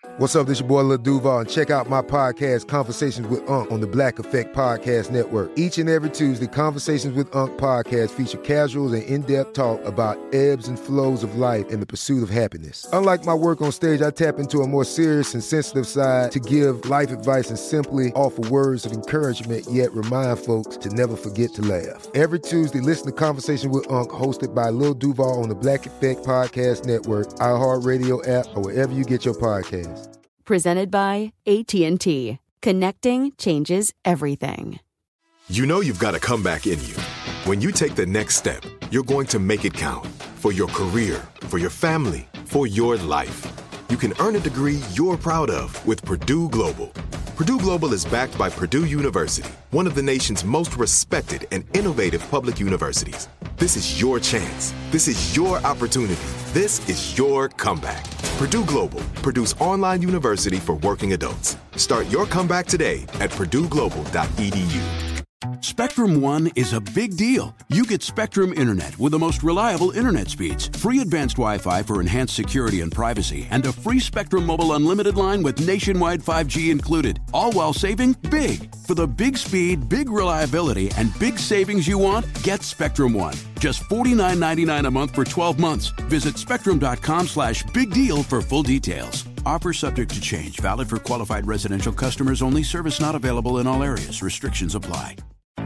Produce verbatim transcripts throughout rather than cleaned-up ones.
What's up, this your boy Lil Duval, and check out my podcast, Conversations with Unc, on the Black Effect Podcast Network. Each and every Tuesday, Conversations with Unc podcast feature casuals and in-depth talk about ebbs and flows of life and the pursuit of happiness. Unlike my work on stage, I tap into a more serious and sensitive side to give life advice and simply offer words of encouragement, yet remind folks to never forget to laugh. Every Tuesday, listen to Conversations with Unc, hosted by Lil Duval on the Black Effect Podcast Network, iHeartRadio app, or wherever you get your podcasts. Presented by A T and T. Connecting changes everything. You know you've got a comeback in you. When you take the next step, you're going to make it count. For your career, for your family, for your life. You can earn a degree you're proud of with Purdue Global. Purdue Global is backed by Purdue University, one of the nation's most respected and innovative public universities. This is your chance. This is your opportunity. This is your comeback. Purdue Global, Purdue's online university for working adults. Start your comeback today at purdue global dot e d u. Spectrum One is a big deal. You get Spectrum Internet with the most reliable internet speeds, free advanced Wi-Fi for enhanced security and privacy, and a free Spectrum Mobile Unlimited line with nationwide five G included, all while saving big. For the big speed, big reliability, and big savings you want, get Spectrum One. Just forty-nine ninety-nine a month for twelve months. Visit spectrum.com slash big deal for full details. Offer subject to change. Valid for qualified residential customers only. Service not available in all areas. Restrictions apply.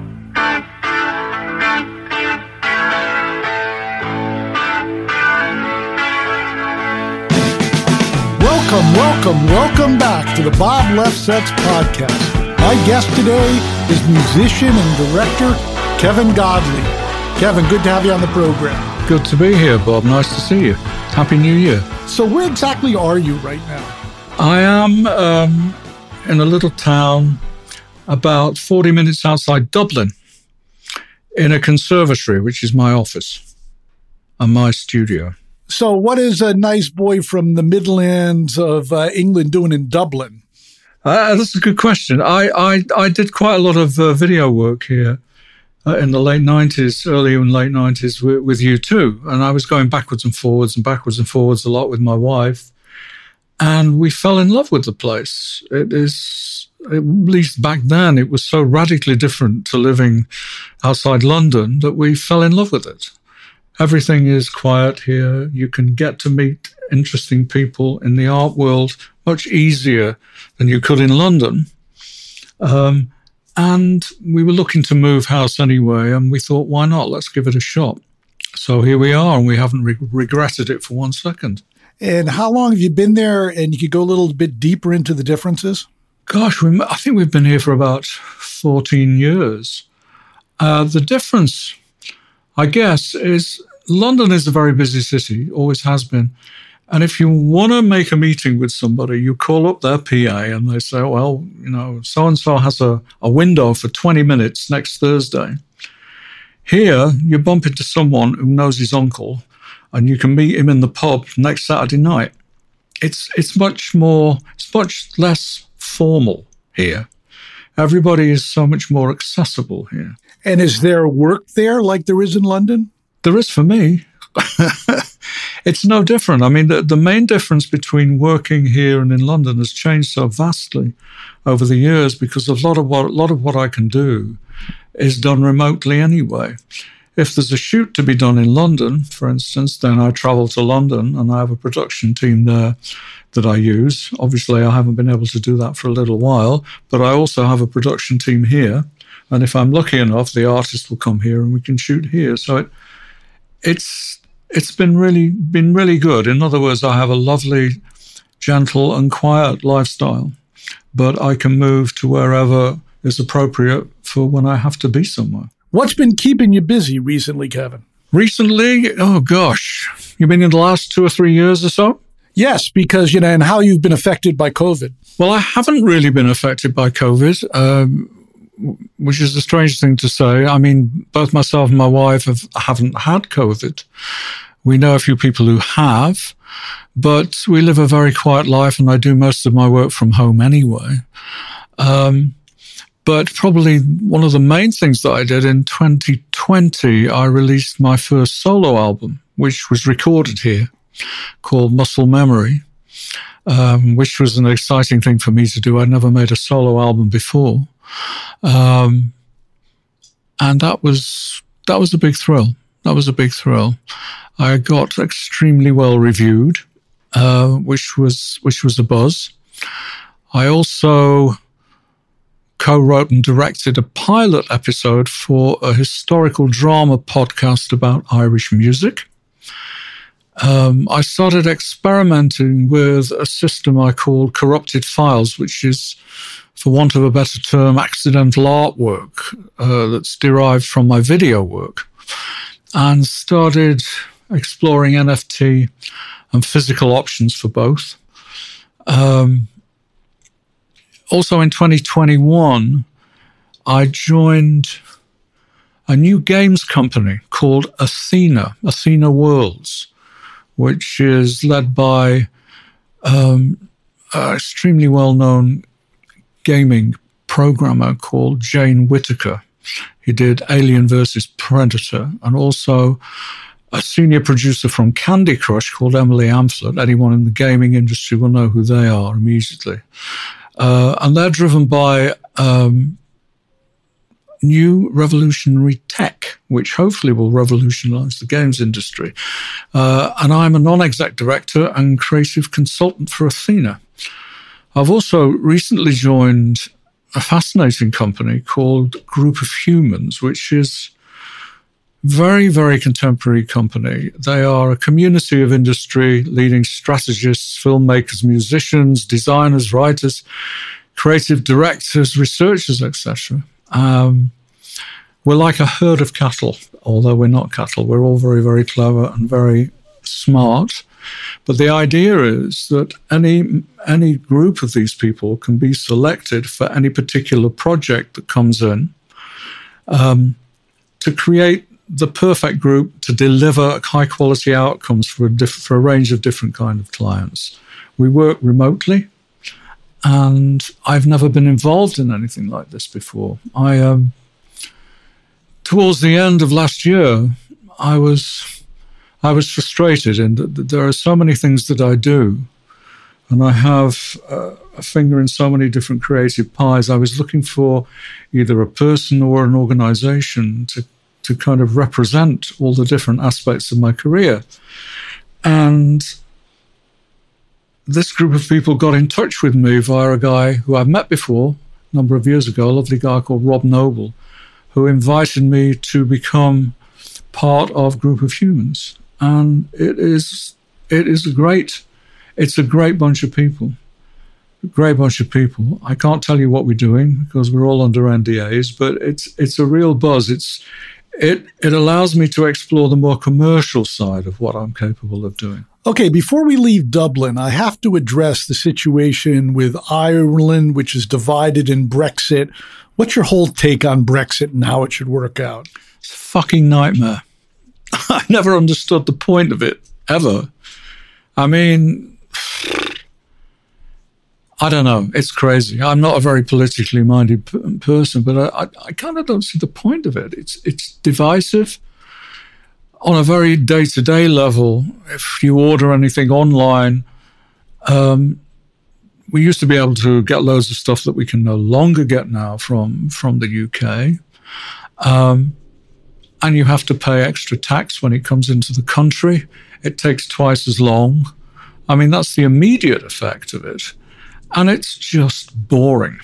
Welcome, welcome, welcome back to the Bob Lefsetz podcast. My guest today is musician and director Kevin Godley. Kevin, good to have you on the program. Good to be here, Bob. Nice to see you. Happy New Year. So where exactly are you right now? I am um, in a little town about forty minutes outside Dublin in a conservatory, which is my office and my studio. So what is a nice boy from the Midlands of uh, England doing in Dublin? Uh, that's a good question. I, I, I did quite a lot of uh, video work here uh, in the late nineties, early and late nineties with, with U two. And I was going backwards and forwards and backwards and forwards a lot with my wife. And we fell in love with the place. It is, at least back then, it was so radically different to living outside London that we fell in love with it. Everything is quiet here. You can get to meet interesting people in the art world much easier than you could in London. Um, and we were looking to move house anyway, and we thought, why not? Let's give it a shot. So here we are, and we haven't re- regretted it for one second. And how long have you been there? And you could go a little bit deeper into the differences? Gosh, we, I think we've been here for about fourteen years. Uh, the difference, I guess, is London is a very busy city, always has been. And if you want to make a meeting with somebody, you call up their P A and they say, well, you know, so-and-so has a, a window for twenty minutes next Thursday. Here, you bump into someone who knows his uncle and you can meet him in the pub next Saturday night. It's it's much more, it's much less formal here. Everybody is so much more accessible here. And is there work there like there is in London? There is for me. It's no different. I mean, the, the main difference between working here and in London has changed so vastly over the years because a lot of what a lot of what I can do is done remotely anyway. If there's a shoot to be done in London, for instance, then I travel to London and I have a production team there that I use. Obviously, I haven't been able to do that for a little while, but I also have a production team here. And if I'm lucky enough, the artist will come here and we can shoot here. So it, it's it's been really been really good. In other words, I have a lovely, gentle and quiet lifestyle, but I can move to wherever is appropriate for when I have to be somewhere. What's been keeping you busy recently, Kevin? Recently? Oh, gosh. You mean in the last two or three years or so? Yes, because, you know, and how you've been affected by COVID. Well, I haven't really been affected by COVID, um, which is a strange thing to say. I mean, both myself and my wife have, haven't had COVID. We know a few people who have, but we live a very quiet life and I do most of my work from home anyway. Um, but probably one of the main things that I did in twenty twenty, I released my first solo album, which was recorded here, called Muscle Memory. um, which was an exciting thing for me to do. I'd never made a solo album before. Um, and that was that was a big thrill. That was a big thrill. I got extremely well reviewed, uh, which was which was a buzz. I also co-wrote and directed a pilot episode for a historical drama podcast about Irish music. Um, I started experimenting with a system I called corrupted files, which is, for want of a better term, accidental artwork uh, that's derived from my video work, and started exploring N F T and physical options for both. Um, Also in twenty twenty-one, I joined a new games company called Athena, Athena Worlds, which is led by um, an extremely well-known gaming programmer called Jane Whittaker. He did Alien versus Predator, and also a senior producer from Candy Crush called Emily Amphlett. Anyone in the gaming industry will know who they are immediately. Uh, and they're driven by um, new revolutionary tech, which hopefully will revolutionize the games industry. Uh, and I'm a non-exec director and creative consultant for Athena. I've also recently joined a fascinating company called Group of Humans, which is very, very contemporary company. They are a community of industry, leading strategists, filmmakers, musicians, designers, writers, creative directors, researchers, et cetera. Um, we're like a herd of cattle, although we're not cattle. We're all very, very clever and very smart. But the idea is that any any group of these people can be selected for any particular project that comes in um, to create the perfect group to deliver high-quality outcomes for a, diff- for a range of different kind of clients. We work remotely, and I've never been involved in anything like this before. I, um, towards the end of last year, I was, I was frustrated in that there are so many things that I do, and I have uh, a finger in so many different creative pies. I was looking for either a person or an organization to to kind of represent all the different aspects of my career. And this group of people got in touch with me via a guy who I've met before a number of years ago, a lovely guy called Rob Noble, who invited me to become part of Group of Humans. And it is it is a great, it's a great bunch of people. A great bunch of people. I can't tell you what we're doing because we're all under N D As, but it's it's a real buzz. It's It it allows me to explore the more commercial side of what I'm capable of doing. Okay, before we leave Dublin, I have to address the situation with Ireland, which is divided in Brexit. What's your whole take on Brexit and how it should work out? It's a fucking nightmare. I never understood the point of it, ever. I mean, I don't know. It's crazy. I'm not a very politically minded p- person, but I, I, I kind of don't see the point of it. It's it's divisive on a very day-to-day level. If you order anything online, um, we used to be able to get loads of stuff that we can no longer get now from, from the U K. Um, and you have to pay extra tax when it comes into the country. It takes twice as long. I mean, that's the immediate effect of it. And it's just boring.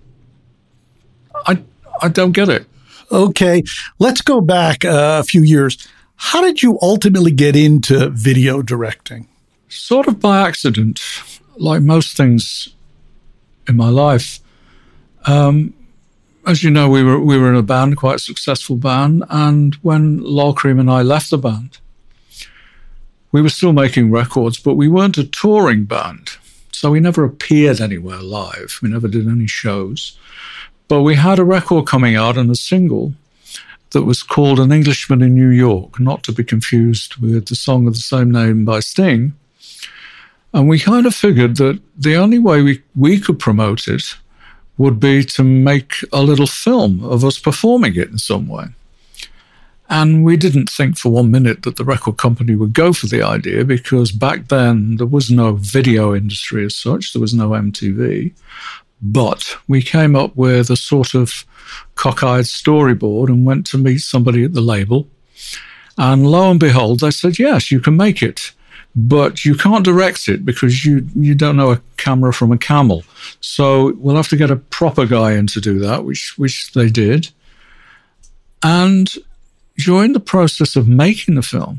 I I don't get it. Okay, let's go back uh, a few years. How did you ultimately get into video directing? Sort of by accident, like most things in my life. Um, as you know, we were we were in a band, quite a successful band, and when Lol Creme and I left the band, we were still making records, but we weren't a touring band. So we never appeared anywhere live. We never did any shows. But we had a record coming out and a single that was called An Englishman in New York, not to be confused with the song of the same name by Sting. And we kind of figured that the only way we, we could promote it would be to make a little film of us performing it in some way. And we didn't think for one minute that the record company would go for the idea, because back then there was no video industry as such. There was no M T V. But we came up with a sort of cockeyed storyboard and went to meet somebody at the label. And lo and behold, they said, yes, you can make it, but you can't direct it because you, you don't know a camera from a camel. So we'll have to get a proper guy in to do that, which, which they did. And during the process of making the film,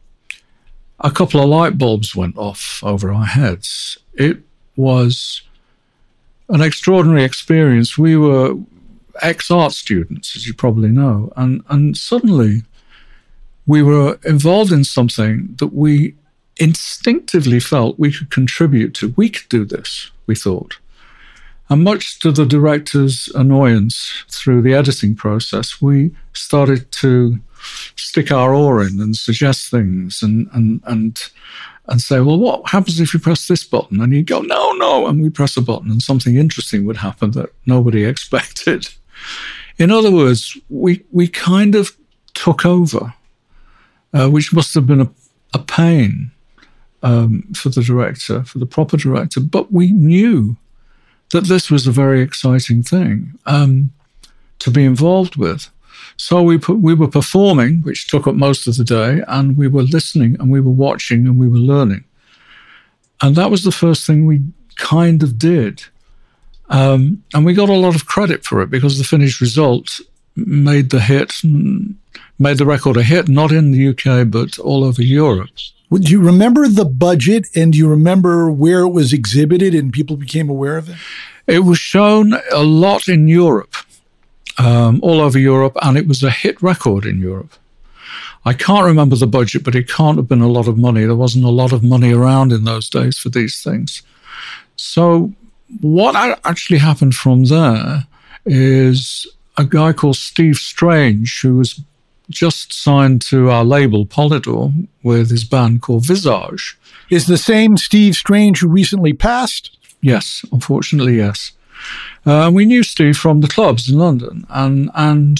a couple of light bulbs went off over our heads. It was an extraordinary experience. We were ex-art students, as you probably know, and, and suddenly we were involved in something that we instinctively felt we could contribute to. We could do this, we thought. And much to the director's annoyance through the editing process, we started to stick our oar in and suggest things and and and and say, well, what happens if you press this button? And you go, no, no, and we press a button and something interesting would happen that nobody expected. In other words, we we kind of took over, uh, which must have been a, a pain um, for the director, for the proper director, but we knew that this was a very exciting thing um, to be involved with. So we put, we were performing, which took up most of the day, and we were listening and we were watching and we were learning. And that was the first thing we kind of did. Um, and we got a lot of credit for it because the finished result made the hit, made the record a hit, not in the U K, but all over Europe. Do you remember the budget, and do you remember where it was exhibited and people became aware of it? It was shown a lot in Europe, um, all over Europe, and it was a hit record in Europe. I can't remember the budget, but it can't have been a lot of money. There wasn't a lot of money around in those days for these things. So what actually happened from there is a guy called Steve Strange, who was just signed to our label, Polydor, with his band called Visage. Is the same Steve Strange who recently passed? Yes, unfortunately, yes. Uh, we knew Steve from the clubs in London, and and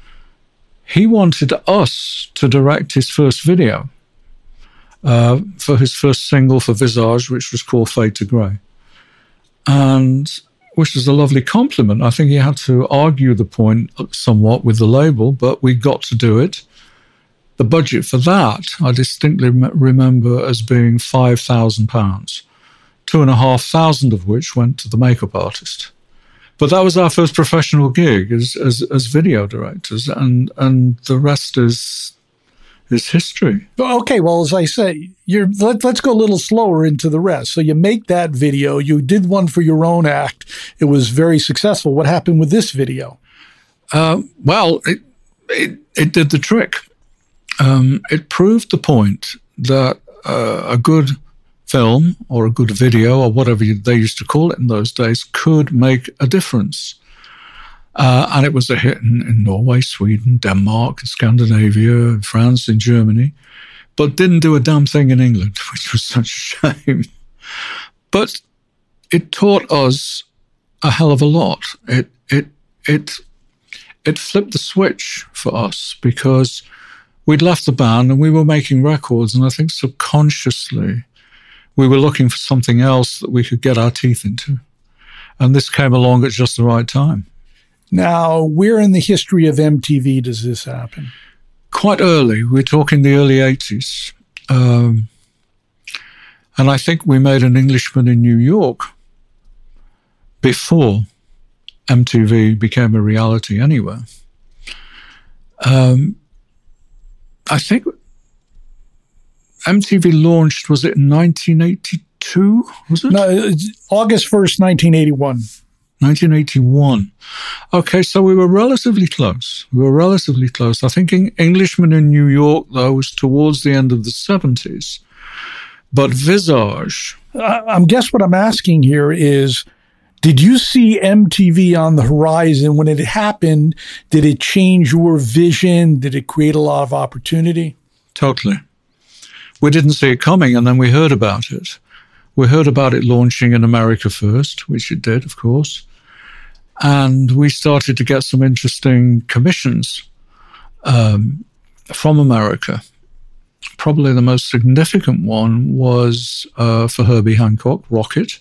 he wanted us to direct his first video uh, for his first single for Visage, which was called Fade to Grey. And which is a lovely compliment. I think he had to argue the point somewhat with the label, but we got to do it. The budget for that, I distinctly remember as being five thousand pounds, two and a half thousand of which went to the makeup artist. But that was our first professional gig as as, as video directors, and and the rest is is history. Okay, well, as I say, you're, let, let's go a little slower into the rest. So you make that video. You did one for your own act. It was very successful. What happened with this video? Uh, well, it, it it did the trick. Um, it proved the point that uh, a good film or a good video or whatever they used to call it in those days could make a difference. Uh, and it was a hit in, in Norway, Sweden, Denmark, Scandinavia, France, and Germany, but didn't do a damn thing in England, which was such a shame. But it taught us a hell of a lot. It it it it flipped the switch for us because we'd left the band and we were making records, and I think subconsciously we were looking for something else that we could get our teeth into. And this came along at just the right time. Now, where in the history of M T V does this happen? Quite early. We're talking the early eighties. Um, and I think we made An Englishman in New York before M T V became a reality anywhere. Um, I think M T V launched, was it in nineteen eighty-two? Was it? No, it's August first, nineteen eighty-one. nineteen eighty-one. Okay, so we were relatively close. We were relatively close. I think Englishman in New York, though, was towards the end of the seventies. But Visage... I, I guess what I'm asking here is, did you see M T V on the horizon when it happened? Did it change your vision? Did it create a lot of opportunity? Totally. We didn't see it coming, and then we heard about it. We heard about it launching in America first, which it did, of course. And we started to get some interesting commissions um, from America. Probably the most significant one was uh, for Herbie Hancock, Rocket.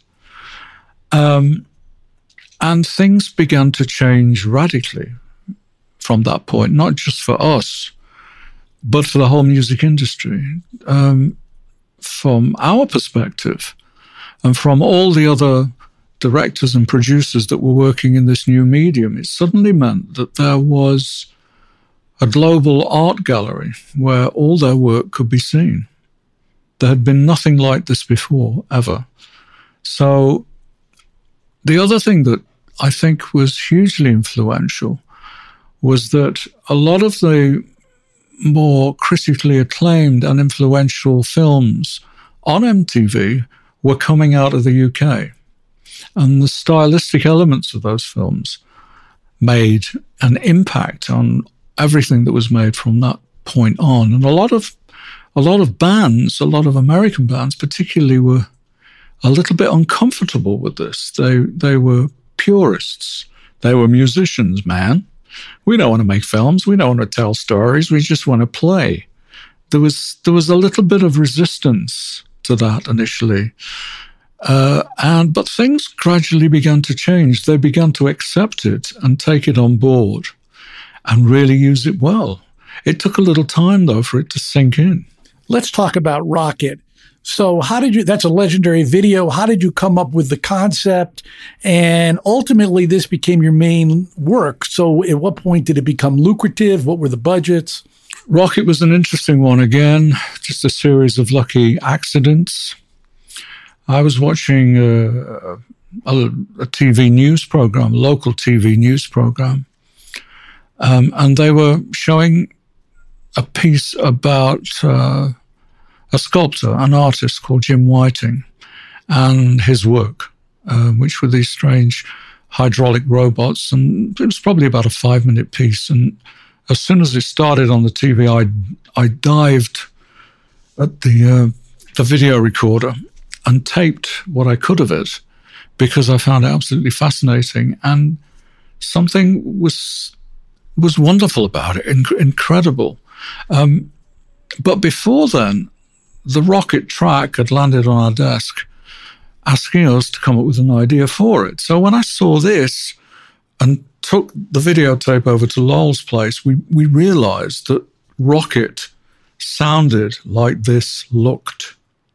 Um, and things began to change radically from that point, not just for us, but for the whole music industry. Um, from our perspective, and from all the other directors and producers that were working in this new medium, it suddenly meant that there was a global art gallery where all their work could be seen. There had been nothing like this before, ever. So the other thing that I think was hugely influential was that a lot of the more critically acclaimed and influential films on M T V were coming out of the U K. And the stylistic elements of those films made an impact on everything that was made from that point on. And a lot of a lot of bands, a lot of American bands particularly, were a little bit uncomfortable with this. They they were purists. They were musicians, man. We don't want to make films. We don't want to tell stories. We just want to play. There was there was a little bit of resistance to that initially. Uh, and but things gradually began to change. They began to accept it and take it on board and really use it well. It took a little time, though, for it to sink in. Let's talk about Rocket. So how did you, that's a legendary video. How did you come up with the concept? And ultimately, this became your main work. So at what point did it become lucrative? What were the budgets? Rocket was an interesting one again, just a series of lucky accidents. I was watching a, a, a T V news program, a local T V news program, um, and they were showing a piece about uh, a sculptor, an artist called Jim Whiting, and his work, uh, which were these strange hydraulic robots. And it was probably about a five-minute piece. And as soon as it started on the T V, I I dived at the uh, the video recorder and taped what I could of it because I found it absolutely fascinating. And something was was wonderful about it, inc- incredible. Um, but before then, the Rocket track had landed on our desk asking us to come up with an idea for it. So when I saw this and took the videotape over to Lowell's place, we, we realized that Rocket sounded like this looked.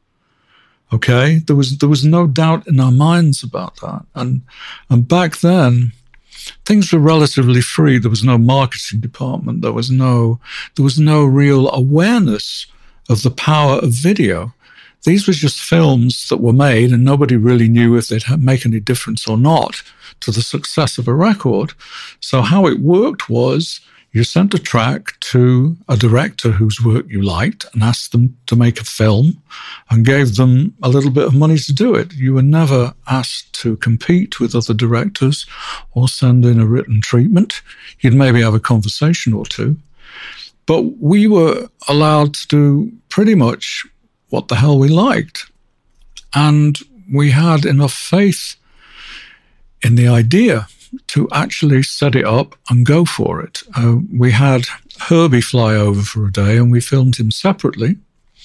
Okay? There was there was no doubt in our minds about that. And and back then, things were relatively free. There was no marketing department. There was no there was no real awareness of the power of video. These were just films that were made, and nobody really knew if they'd make any difference or not to the success of a record. So how it worked was you sent a track to a director whose work you liked and asked them to make a film and gave them a little bit of money to do it. You were never asked to compete with other directors or send in a written treatment. You'd maybe have a conversation or two. But we were allowed to do pretty much what the hell we liked. And we had enough faith in the idea to actually set it up and go for it. Uh, we had Herbie fly over for a day and we filmed him separately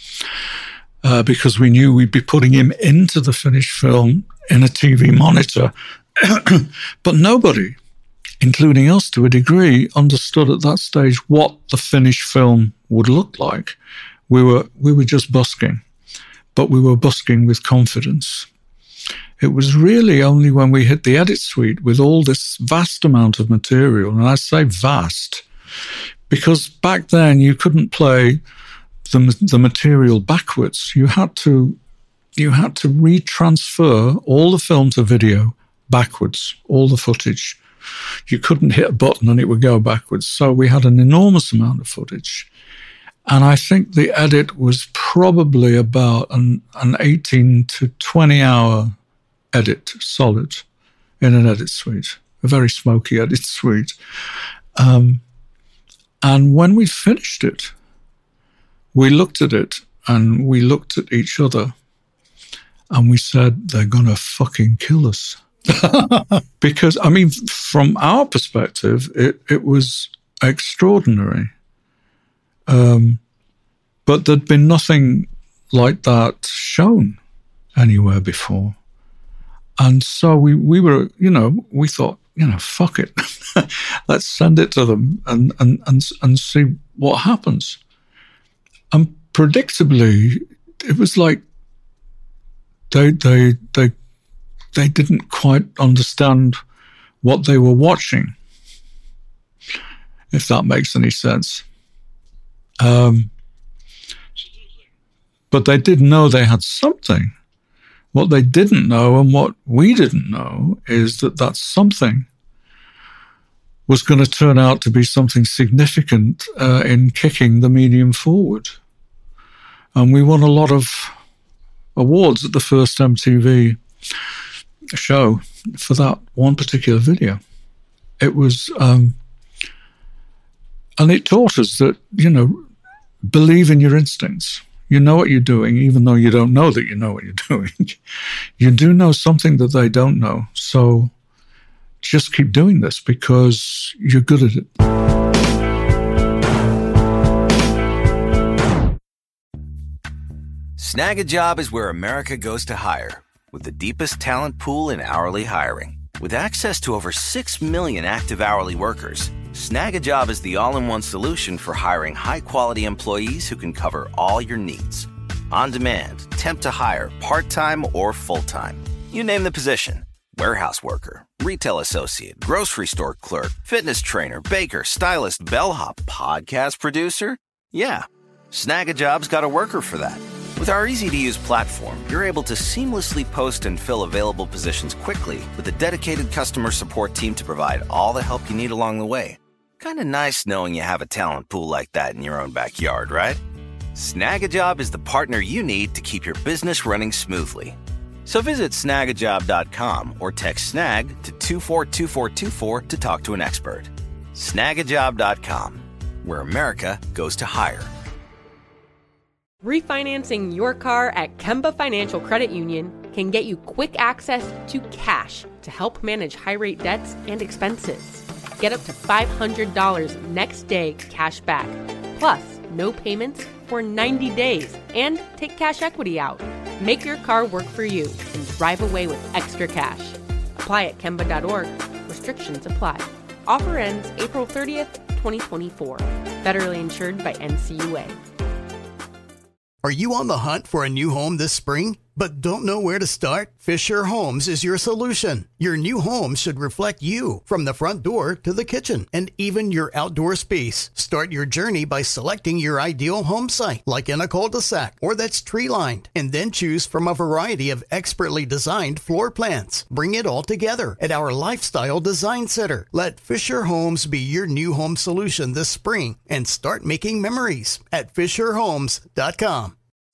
uh, because we knew we'd be putting him into the finished film in a T V monitor. But nobody, including us to a degree, understood at that stage what the finished film would look like. We were we were just busking, but we were busking with confidence. It was really only when we hit the edit suite with all this vast amount of material, and I say vast, because back then you couldn't play the the material backwards. You had to you had to retransfer all the film to video backwards, all the footage. You couldn't hit a button and it would go backwards. So we had an enormous amount of footage. And I think the edit was probably about an, an eighteen to twenty hour edit, solid, in an edit suite, a very smoky edit suite. Um, and when we finished it, we looked at it and we looked at each other and we said, they're going to fucking kill us. Because, I mean, from our perspective, it, it was extraordinary. Um, but there'd been nothing like that shown anywhere before. And so we, we were, you know, we thought, you know, fuck it. Let's send it to them and, and, and, and see what happens. And predictably, it was like they, they, they, they didn't quite understand what they were watching, if that makes any sense. Um, but they did know they had something. What they didn't know, and what we didn't know, is that that something was going to turn out to be something significant uh, in kicking the medium forward. And we won a lot of awards at the first M T V show for that one particular video. It was, um, and it taught us that, you know, believe in your instincts. You know what you're doing, even though you don't know that you know what you're doing. You do know something that they don't know. So just keep doing this because you're good at it. Snag a Job is where America goes to hire, with the deepest talent pool in hourly hiring. With access to over six million active hourly workers, Snag a Job is the all-in-one solution for hiring high-quality employees who can cover all your needs. On demand, temp to hire, part-time or full-time. You name the position. Warehouse worker, retail associate, grocery store clerk, fitness trainer, baker, stylist, bellhop, podcast producer. Yeah, Snag a Job's got a worker for that. With our easy-to-use platform, you're able to seamlessly post and fill available positions quickly with a dedicated customer support team to provide all the help you need along the way. Kind of nice knowing you have a talent pool like that in your own backyard, right? Snag a Job is the partner you need to keep your business running smoothly. So visit snag a job dot com or text SNAG to two four two four two four to talk to an expert. snag a job dot com, where America goes to hire. Refinancing your car at Kemba Financial Credit Union can get you quick access to cash to help manage high-rate debts and expenses. Get up to five hundred dollars next day cash back, plus no payments for ninety days, and take cash equity out. Make your car work for you and drive away with extra cash. Apply at kemba dot org. Restrictions apply. Offer ends April thirtieth, twenty twenty-four. Federally insured by N C U A. Are you on the hunt for a new home this spring, but don't know where to start? Fisher Homes is your solution. Your new home should reflect you, from the front door to the kitchen, and even your outdoor space. Start your journey by selecting your ideal home site, like in a cul-de-sac or that's tree-lined, and then choose from a variety of expertly designed floor plans. Bring it all together at our Lifestyle Design Center. Let Fisher Homes be your new home solution this spring and start making memories at fisher homes dot com.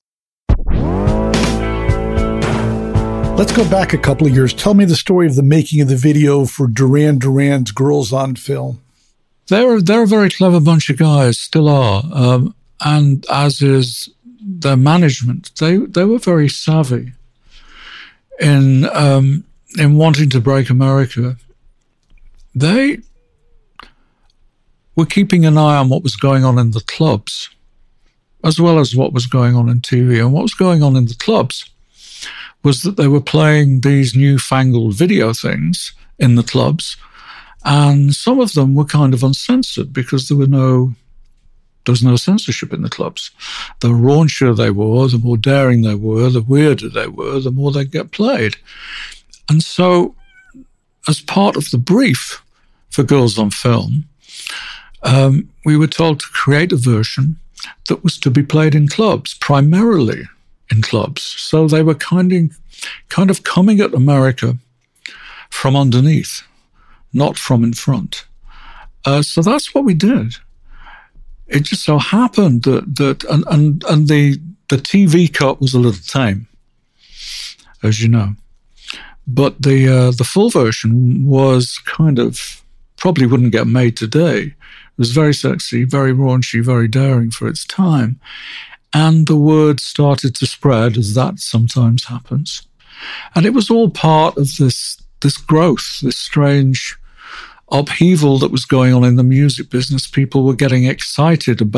Let's go back a couple of years. Tell me the story of the making of the video for Duran Duran's Girls on Film. They're, they're a very clever bunch of guys, still are. Um, and as is their management. They they were very savvy in, um, in wanting to break America. They were keeping an eye on what was going on in the clubs, as well as what was going on in T V. And what was going on in the clubs was that they were playing these newfangled video things in the clubs, and some of them were kind of uncensored because there were no, there was no censorship in the clubs. The raunchier they were, the more daring they were, the weirder they were, the more they'd get played. And so, as part of the brief for Girls on Film, um, we were told to create a version that was to be played in clubs, primarily in clubs. So they were kind of, kind of coming at America from underneath, not from in front. Uh, so that's what we did. It just so happened that, that and, and, and the, the T V cut was a little tame, as you know. But the uh, the full version was kind of, probably wouldn't get made today. It was very sexy, very raunchy, very daring for its time. And the word started to spread, as that sometimes happens. And it was all part of this this growth, this strange upheaval that was going on in the music business. People were getting excited about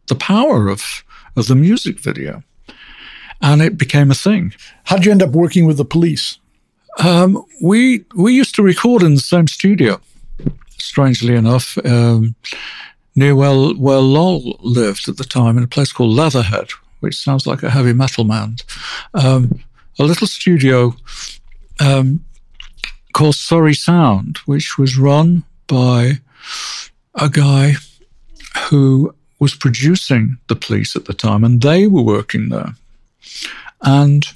the power of, of the music video. And it became a thing. How'd you end up working with the Police? Um, we we used to record in the same studio, strangely enough, um, near where, where Lol lived at the time, in a place called Leatherhead, which sounds like a heavy metal band. Um, a little studio um, called Surrey Sound, which was run by a guy who was producing the Police at the time, and they were working there. And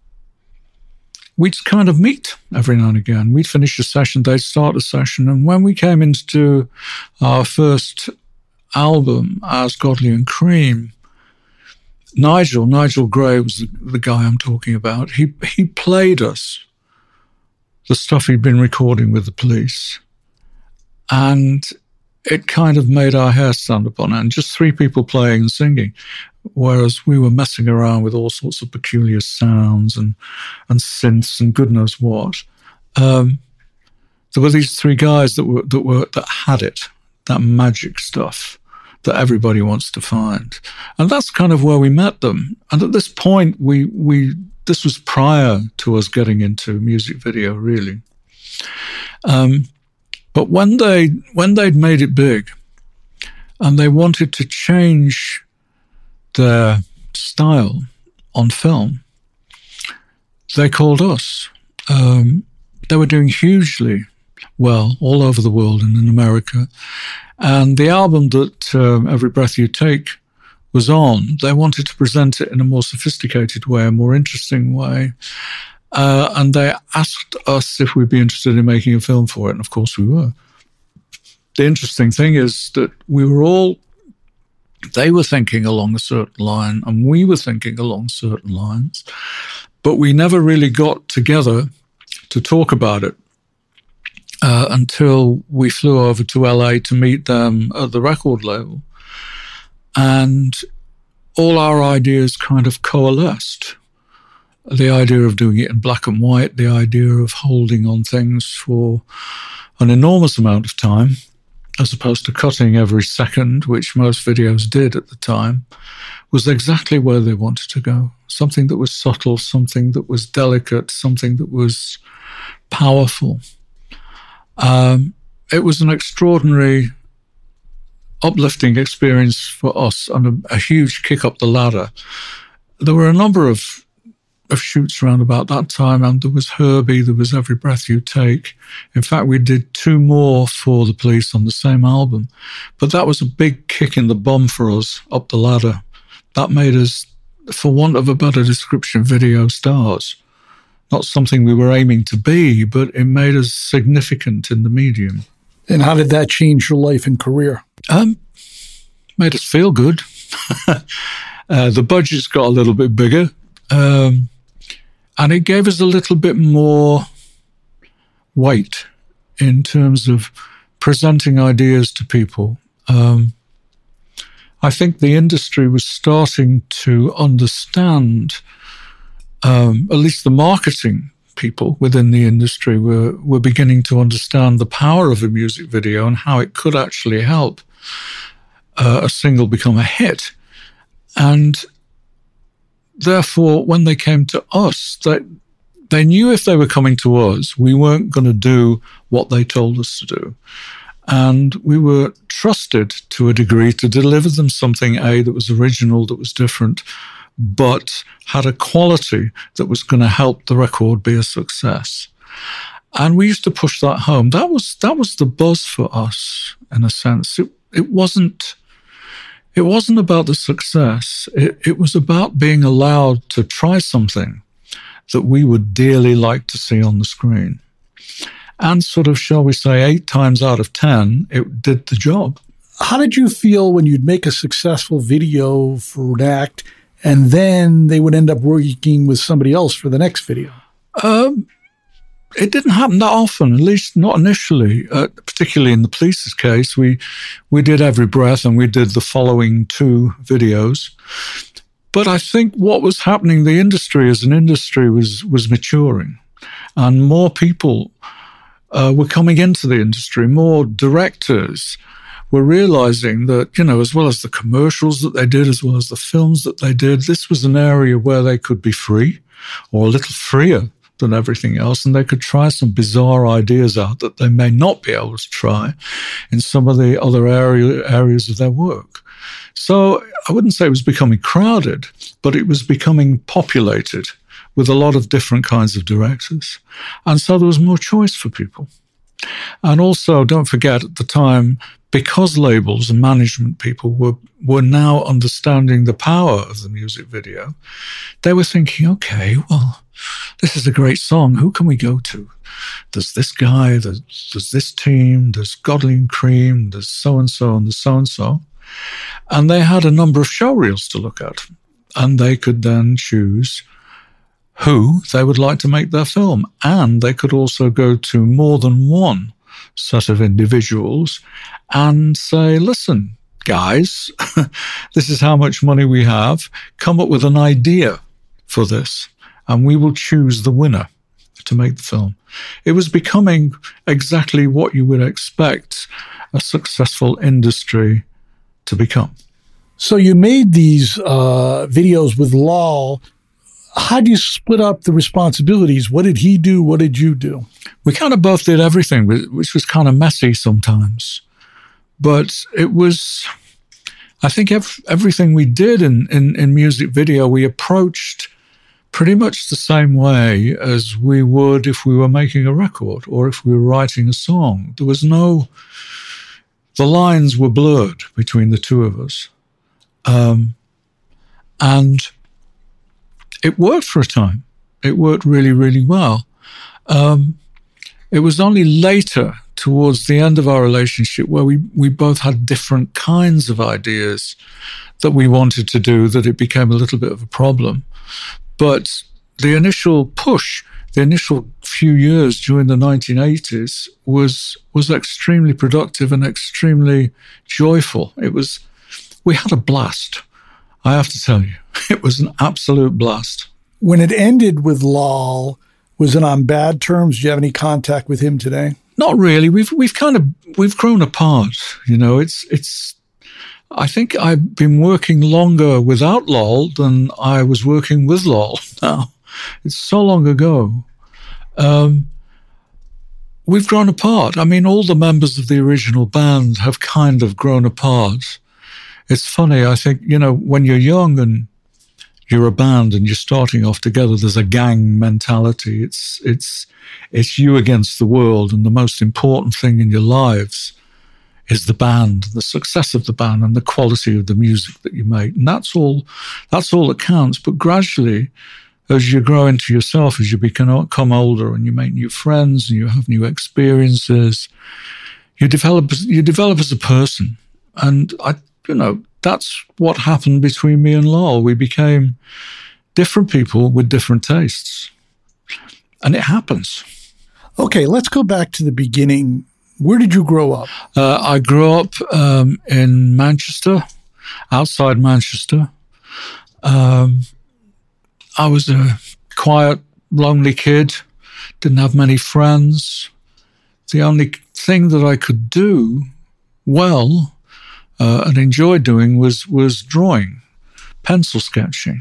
we'd kind of meet every now and again. We'd finish a session, they'd start a session, and when we came in to do our first album as Godley and Cream, Nigel, Nigel Gray was the, the guy I'm talking about, he, he played us the stuff he'd been recording with the Police. And it kind of made our hair stand up on end, just three people playing and singing, whereas we were messing around with all sorts of peculiar sounds and, and synths and good knows what. Um, there were these three guys that were that were that had it, that magic stuff that everybody wants to find, and that's kind of where we met them. And at this point, we we this was prior to us getting into music video, really. Um, But when they when they'd made it big and they wanted to change their style on film, they called us. Um, they were doing hugely well all over the world and in America. And the album that um, Every Breath You Take was on, they wanted to present it in a more sophisticated way, a more interesting way. Uh, and they asked us if we'd be interested in making a film for it, and of course we were. The interesting thing is that we were all, they were thinking along a certain line, and we were thinking along certain lines, but we never really got together to talk about it uh, until we flew over to L A to meet them at the record label. And all our ideas kind of coalesced. The idea of doing it in black and white, the idea of holding on things for an enormous amount of time, as opposed to cutting every second, which most videos did at the time, was exactly where they wanted to go. Something that was subtle, something that was delicate, something that was powerful. Um, it was an extraordinary, uplifting experience for us and a, a huge kick up the ladder. There were a number of of shoots around about that time, and there was Herbie, there was Every Breath You Take. In fact, we did two more for the Police on the same album, but that was a big kick in the bum for us up the ladder. That made us, for want of a better description, video stars. Not something we were aiming to be, but it made us significant in the medium. And how did that change your life and career? Um, made us feel good. uh, the budgets got a little bit bigger. Um, And it gave us a little bit more weight in terms of presenting ideas to people. Um, I think the industry was starting to understand, um, at least the marketing people within the industry were, were beginning to understand the power of a music video and how it could actually help uh, a single become a hit. And therefore, when they came to us, they, they knew if they were coming to us, we weren't going to do what they told us to do. And we were trusted to a degree to deliver them something, A, that was original, that was different, but had a quality that was going to help the record be a success. And we used to push that home. That was that was the buzz for us, in a sense. It, it wasn't... It wasn't about the success. It, it was about being allowed to try something that we would dearly like to see on the screen. And sort of, shall we say, eight times out of ten, it did the job. How did you feel when you'd make a successful video for an act and then they would end up working with somebody else for the next video? Um, it didn't happen that often, at least not initially, uh, particularly in the Police's case. We we did Every Breath and we did the following two videos. But I think what was happening, the industry as an industry was, was maturing, and more people uh, were coming into the industry, more directors were realizing that, you know, as well as the commercials that they did, as well as the films that they did, this was an area where they could be free, or a little freer than everything else, and they could try some bizarre ideas out that they may not be able to try in some of the other area, areas of their work. So I wouldn't say it was becoming crowded, but it was becoming populated with a lot of different kinds of directors. And so there was more choice for people. And also, don't forget, at the time, because labels and management people were, were now understanding the power of the music video, they were thinking, okay, well, this is a great song. Who can we go to? There's this guy, there's, there's this team, there's Godley and Cream, there's so-and-so and there's so-and-so. And they had a number of show reels to look at. And they could then choose who they would like to make their film. And they could also go to more than one set of individuals and say, listen, guys, this is how much money we have. Come up with an idea for this, and we will choose the winner to make the film. It was becoming exactly what you would expect a successful industry to become. So you made these uh, videos with Lal. How do you split up the responsibilities? What did he do? What did you do? We kind of both did everything, which was kind of messy sometimes. But it was, I think ev- everything we did in, in, in music video, we approached pretty much the same way as we would if we were making a record or if we were writing a song. There was no, the lines were blurred between the two of us. Um, and it worked for a time. It worked really, really well. Um, it was only later, towards the end of our relationship, where we, we both had different kinds of ideas that we wanted to do, that it became a little bit of a problem. But the initial push, the initial few years during the nineteen eighties was was extremely productive and extremely joyful. It was, we had a blast. I have to tell you, it was an absolute blast. When it ended with Lal, was it on bad terms? Do you have any contact with him today? Not really. We've we've kind of we've grown apart. You know, it's it's. I think I've been working longer without Lal than I was working with Lal. Now, it's so long ago. Um, we've grown apart. I mean, all the members of the original band have kind of grown apart. It's funny, I think, you know, when you're young and you're a band and you're starting off together, there's a gang mentality. It's it's it's you against the world, and the most important thing in your lives is the band, the success of the band, and the quality of the music that you make. And that's all that's all that counts. But gradually, as you grow into yourself, as you become older and you make new friends and you have new experiences, you develop you develop as a person. And I you know, that's what happened between me and Lal. We became different people with different tastes. And it happens. Okay, let's go back to the beginning. Where did you grow up? Uh, I grew up um, in Manchester, outside Manchester. Um, I was a quiet, lonely kid, didn't have many friends. The only thing that I could do well Uh, and enjoyed doing was was drawing, pencil sketching.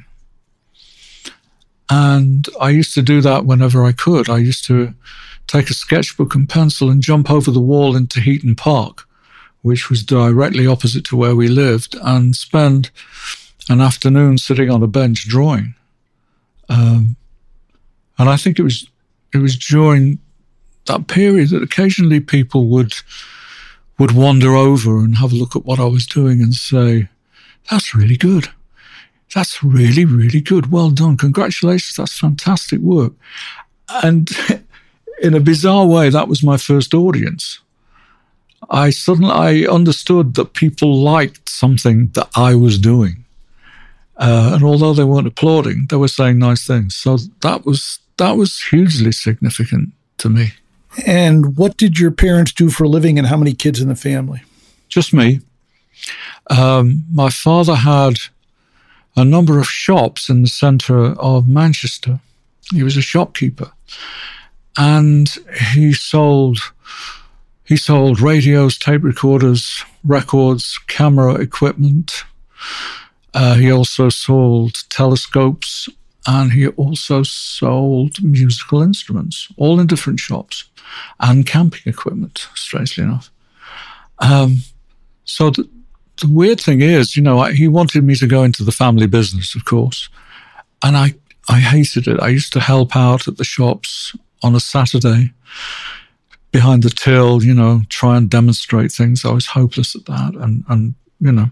And I used to do that whenever I could. I used to take a sketchbook and pencil and jump over the wall into Heaton Park, which was directly opposite to where we lived, and spend an afternoon sitting on a bench drawing. Um, and I think it was it was during that period that occasionally people would would wander over and have a look at what I was doing and say, that's really good. That's really, really good. Well done. Congratulations. That's fantastic work. And in a bizarre way, that was my first audience. I suddenly I understood that people liked something that I was doing. Uh, and although they weren't applauding, they were saying nice things. So that was that was hugely significant to me. And what did your parents do for a living, and how many kids in the family? Just me. Um, my father had a number of shops in the centre of Manchester. He was a shopkeeper. And he sold he sold radios, tape recorders, records, camera equipment. Uh, he also sold telescopes, and he also sold musical instruments, all in different shops, and camping equipment, strangely enough. Um, so the, the weird thing is, you know, I, he wanted me to go into the family business, of course, and I, I hated it. I used to help out at the shops on a Saturday behind the till, you know, try and demonstrate things. I was hopeless at that, and, and you know.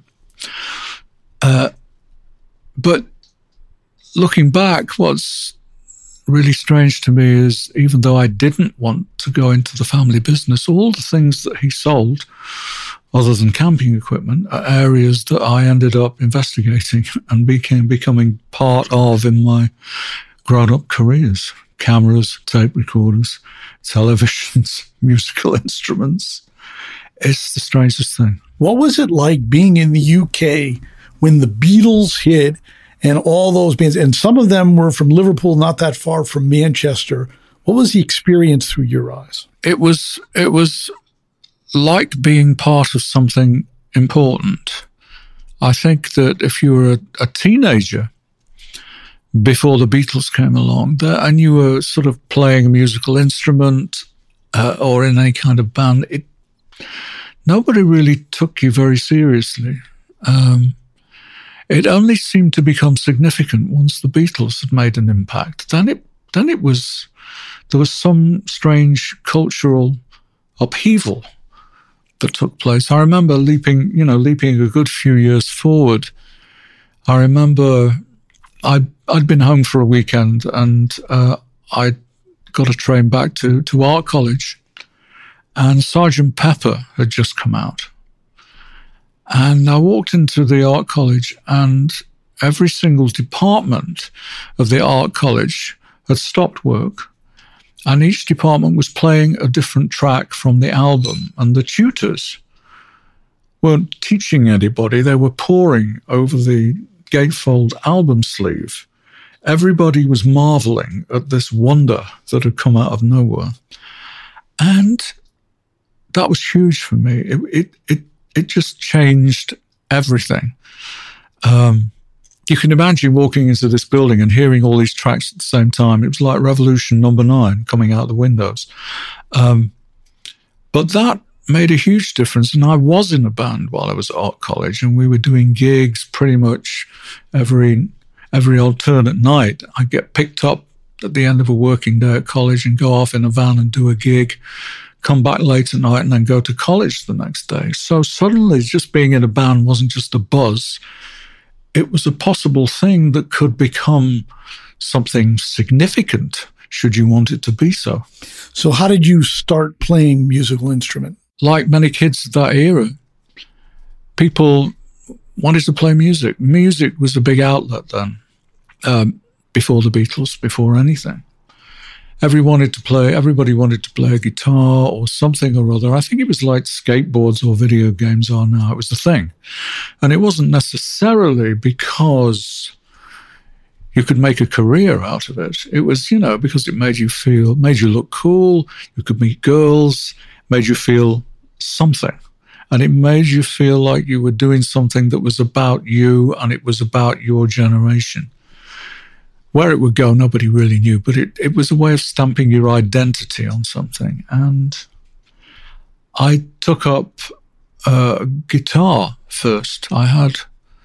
Uh, but looking back, what's really strange to me is, even though I didn't want to go into the family business, all the things that he sold, other than camping equipment, are areas that I ended up investigating and became becoming part of in my grown-up careers. Cameras, tape recorders, televisions, musical instruments. It's the strangest thing. What was it like being in the U K when the Beatles hit and all those bands, and some of them were from Liverpool, not that far from Manchester? What was the experience through your eyes? It was, it was like being part of something important. I think that if you were a, a teenager before the Beatles came along, there, and you were sort of playing a musical instrument uh, or in any kind of band, it, nobody really took you very seriously. Um, it only seemed to become significant once the Beatles had made an impact. Then it, then it was, there was some strange cultural upheaval that took place. I remember leaping, you know, leaping a good few years forward. I remember I, I'd been home for a weekend, and uh, I got a train back to, to art college, and Sergeant Pepper had just come out. And I walked into the art college, and every single department of the art college had stopped work, and each department was playing a different track from the album, and the tutors weren't teaching anybody. They were poring over the gatefold album sleeve. Everybody was marveling at this wonder that had come out of nowhere. And that was huge for me. It it it, it just changed everything. Um, you can imagine walking into this building and hearing all these tracks at the same time. It was like Revolution Number Nine coming out the windows. Um, but that made a huge difference. And I was in a band while I was at art college, and we were doing gigs pretty much every every alternate night. I'd get picked up at the end of a working day at college and go off in a van and do a gig, come back late at night, and then go to college the next day. So suddenly just being in a band wasn't just a buzz. It was a possible thing that could become something significant, should you want it to be so. So how did you start playing musical instrument? Like many kids of that era, people wanted to play music. Music was a big outlet then, um, before the Beatles, before anything. Everybody wanted to play, everybody wanted to play a guitar or something or other. I think it was like skateboards or video games are now. It was the thing. And it wasn't necessarily because you could make a career out of it. It was, you know, because it made you feel, made you look cool. You could meet girls, made you feel something. And it made you feel like you were doing something that was about you, and it was about your generation. Where it would go, nobody really knew, but it, it was a way of stamping your identity on something. And I took up uh, guitar first. I had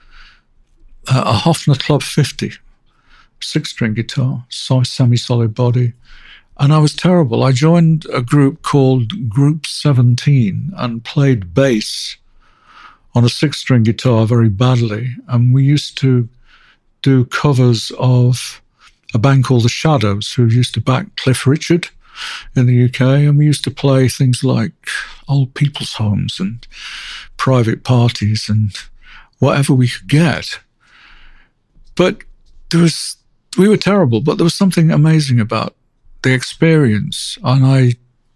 a, a Hofner Club fifty, six-string guitar, so semi-solid body. And I was terrible. I joined a group called Group seventeen and played bass on a six-string guitar very badly. And we used to do covers of a band called The Shadows, who used to back Cliff Richard in the U K. And we used to play things like old people's homes and private parties and whatever we could get. But there was, we were terrible, but there was something amazing about the experience. And I,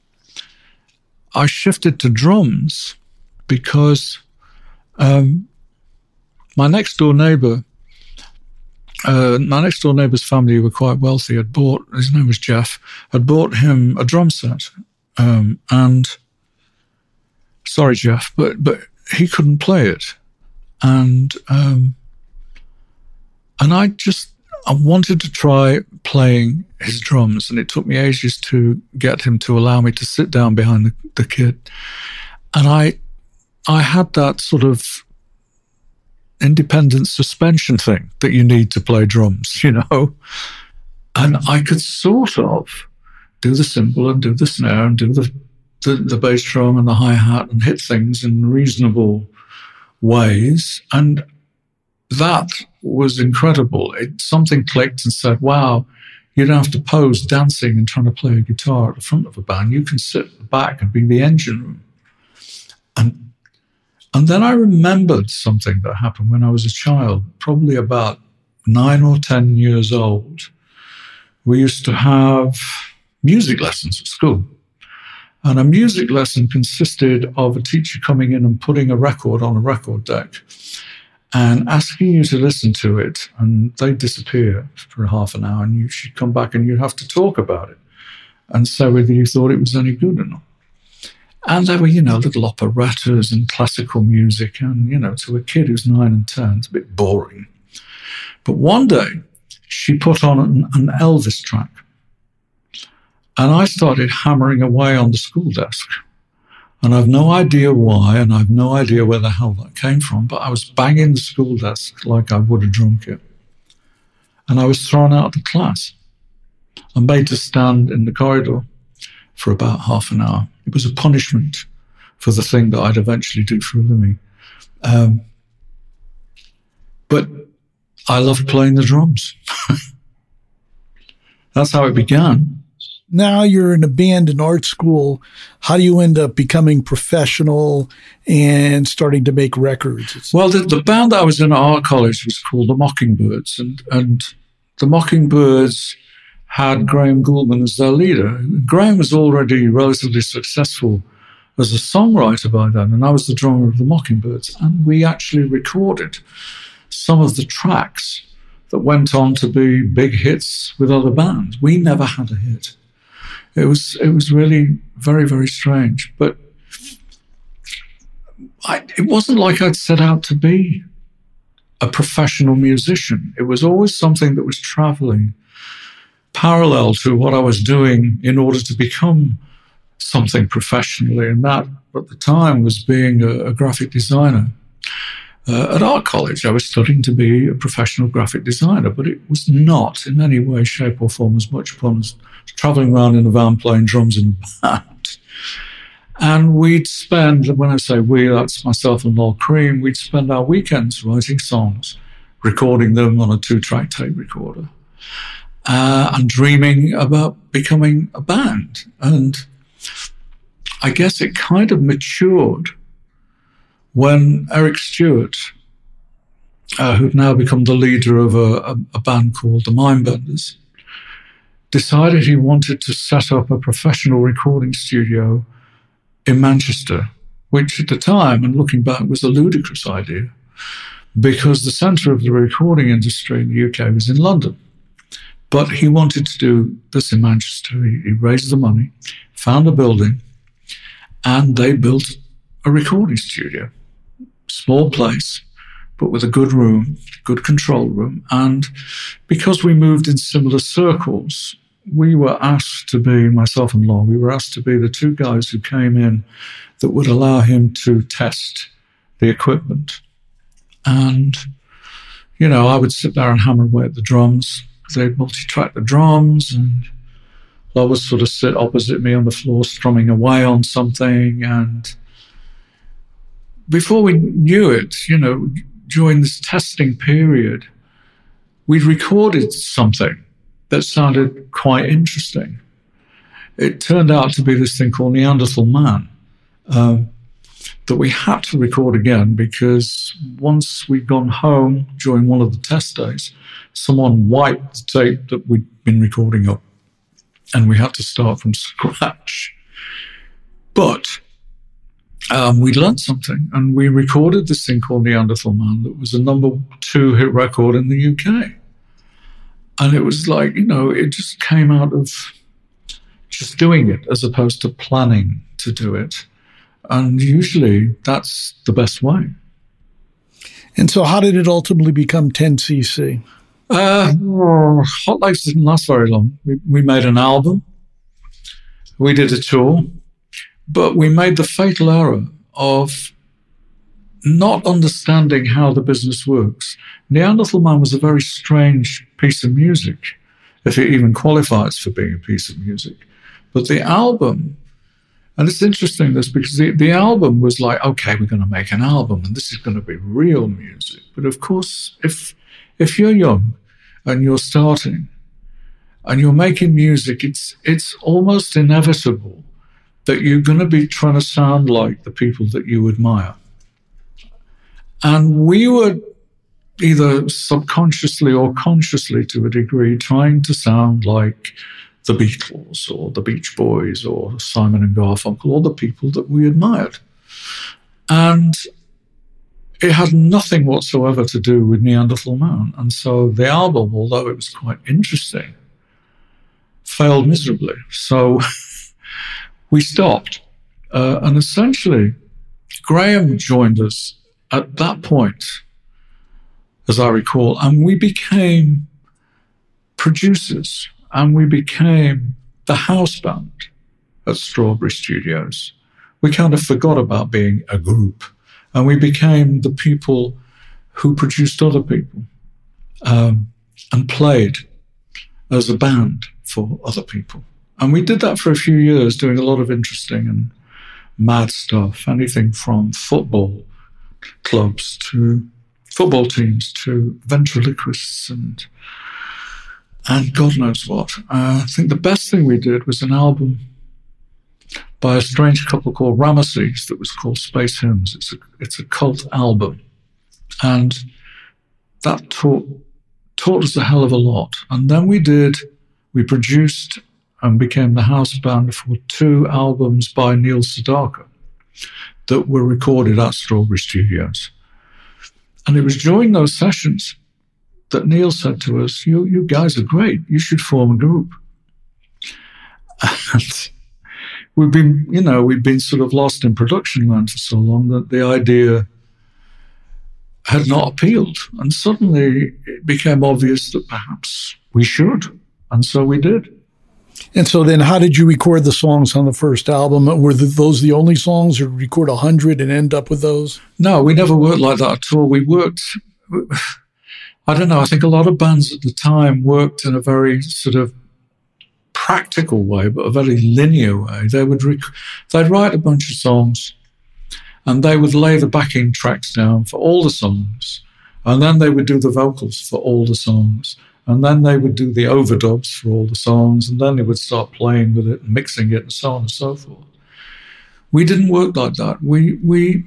I shifted to drums because um, my next door neighbor, uh, my next door neighbor's family were quite wealthy. Had bought, his name was Jeff, had bought him a drum set, um, and sorry, Jeff, but but he couldn't play it. And um, and I just, I wanted to try playing his drums, and it took me ages to get him to allow me to sit down behind the, the kit. And I, I had that sort of independent suspension thing that you need to play drums, you know? And I could sort of do the cymbal and do the snare and do the, the, the bass drum and the hi-hat and hit things in reasonable ways. And that was incredible. It, something clicked and said, wow, you don't have to pose dancing and trying to play a guitar at the front of a band. You can sit at the back and be the engine room. And, and then I remembered something that happened when I was a child, probably about nine or ten years old. We used to have music lessons at school. And a music lesson consisted of a teacher coming in and putting a record on a record deck and asking you to listen to it, and they'd disappear for half an hour, and you should come back and you'd have to talk about it and say whether you thought it was any good or not. And there were, you know, little operettas and classical music, and, you know, to a kid who's nine and ten, it's a bit boring. But one day, she put on an, an Elvis track, and I started hammering away on the school desk. And I've no idea why, and I've no idea where the hell that came from, but I was banging the school desk like I would a drum kit. And I was thrown out of the class and made to stand in the corridor for about half an hour. It was a punishment for the thing that I'd eventually do for a living. Um, but I loved playing the drums. That's how it began. Now you're in a band in art school. How do you end up becoming professional and starting to make records? Well, the, the band that I was in at art college was called the Mockingbirds, and, and the Mockingbirds had Graham Gouldman as their leader. Graham was already relatively successful as a songwriter by then, and I was the drummer of the Mockingbirds, and we actually recorded some of the tracks that went on to be big hits with other bands. We never had a hit. It was it was really very, very strange. But I, it wasn't like I'd set out to be a professional musician. It was always something that was traveling parallel to what I was doing in order to become something professionally. And that, at the time, was being a, a graphic designer. Uh, at art college, I was studying to be a professional graphic designer, but it was not in any way, shape or form as much fun as traveling around in a van playing drums in a band. And we'd spend, when I say we, that's myself and Lol Cream, we'd spend our weekends writing songs, recording them on a two-track tape recorder, uh, and dreaming about becoming a band. And I guess it kind of matured when Eric Stewart, uh, who'd now become the leader of a, a, a band called the Mindbenders, decided he wanted to set up a professional recording studio in Manchester, which at the time, and looking back, was a ludicrous idea, because the centre of the recording industry in the U K was in London. But he wanted to do this in Manchester. He, he raised the money, found a building, and they built a recording studio. Small place, but with a good room, good control room. And because we moved in similar circles, we were asked to be, myself and Law, we were asked to be the two guys who came in that would allow him to test the equipment. And, you know, I would sit there and hammer away at the drums. They'd multi-track the drums, and Law would sort of sit opposite me on the floor strumming away on something. And before we knew it, you know, during this testing period, we'd recorded something that sounded quite interesting. It turned out to be this thing called Neanderthal Man, um, that we had to record again, because once we'd gone home during one of the test days, someone wiped the tape that we'd been recording up, and we had to start from scratch. But Um, we learned something, and we recorded this thing called Neanderthal Man that was a number two hit record in the U K. And it was like, you know, it just came out of just doing it as opposed to planning to do it. And usually that's the best way. And so how did it ultimately become ten C C? Uh, Hot Legs didn't last very long. We, we made an album. We did a tour. But we made the fatal error of not understanding how the business works. Neanderthal Man was a very strange piece of music, if it even qualifies for being a piece of music. But the album, and it's interesting this because the, the album was like, okay, we're going to make an album and this is going to be real music. But of course, if if you're young and you're starting and you're making music, it's it's almost inevitable that you're going to be trying to sound like the people that you admire. And we were either subconsciously or consciously to a degree trying to sound like the Beatles or the Beach Boys or Simon and Garfunkel or the people that we admired. And it had nothing whatsoever to do with Neanderthal Man. And so the album, although it was quite interesting, failed miserably. So we stopped. Uh, and essentially, Graham joined us at that point, as I recall, and we became producers and we became the house band at Strawberry Studios. We kind of forgot about being a group and we became the people who produced other people um, and played as a band for other people. And we did that for a few years, doing a lot of interesting and mad stuff, anything from football clubs to football teams to ventriloquists and and God knows what. Uh, I think the best thing we did was an album by a strange couple called Ramesses that was called Space Hymns. It's a, it's a cult album. And that taught, taught us a hell of a lot. And then we did, we produced and became the house band for two albums by Neil Sedaka that were recorded at Strawberry Studios. And it was during those sessions that Neil said to us, you, you guys are great. You should form a group. And we've been, you know, we've been sort of lost in production land for so long that the idea had not appealed. And suddenly it became obvious that perhaps we should. And so we did. And so then how did you record the songs on the first album? Were the, those the only songs, or record a hundred and end up with those? No, we never worked like that at all. We worked, I don't know, I think a lot of bands at the time worked in a very sort of practical way, but a very linear way. They would rec- they'd write a bunch of songs and they would lay the backing tracks down for all the songs. And then they would do the vocals for all the songs. And then they would do the overdubs for all the songs, and then they would start playing with it and mixing it and so on and so forth. We didn't work like that. We we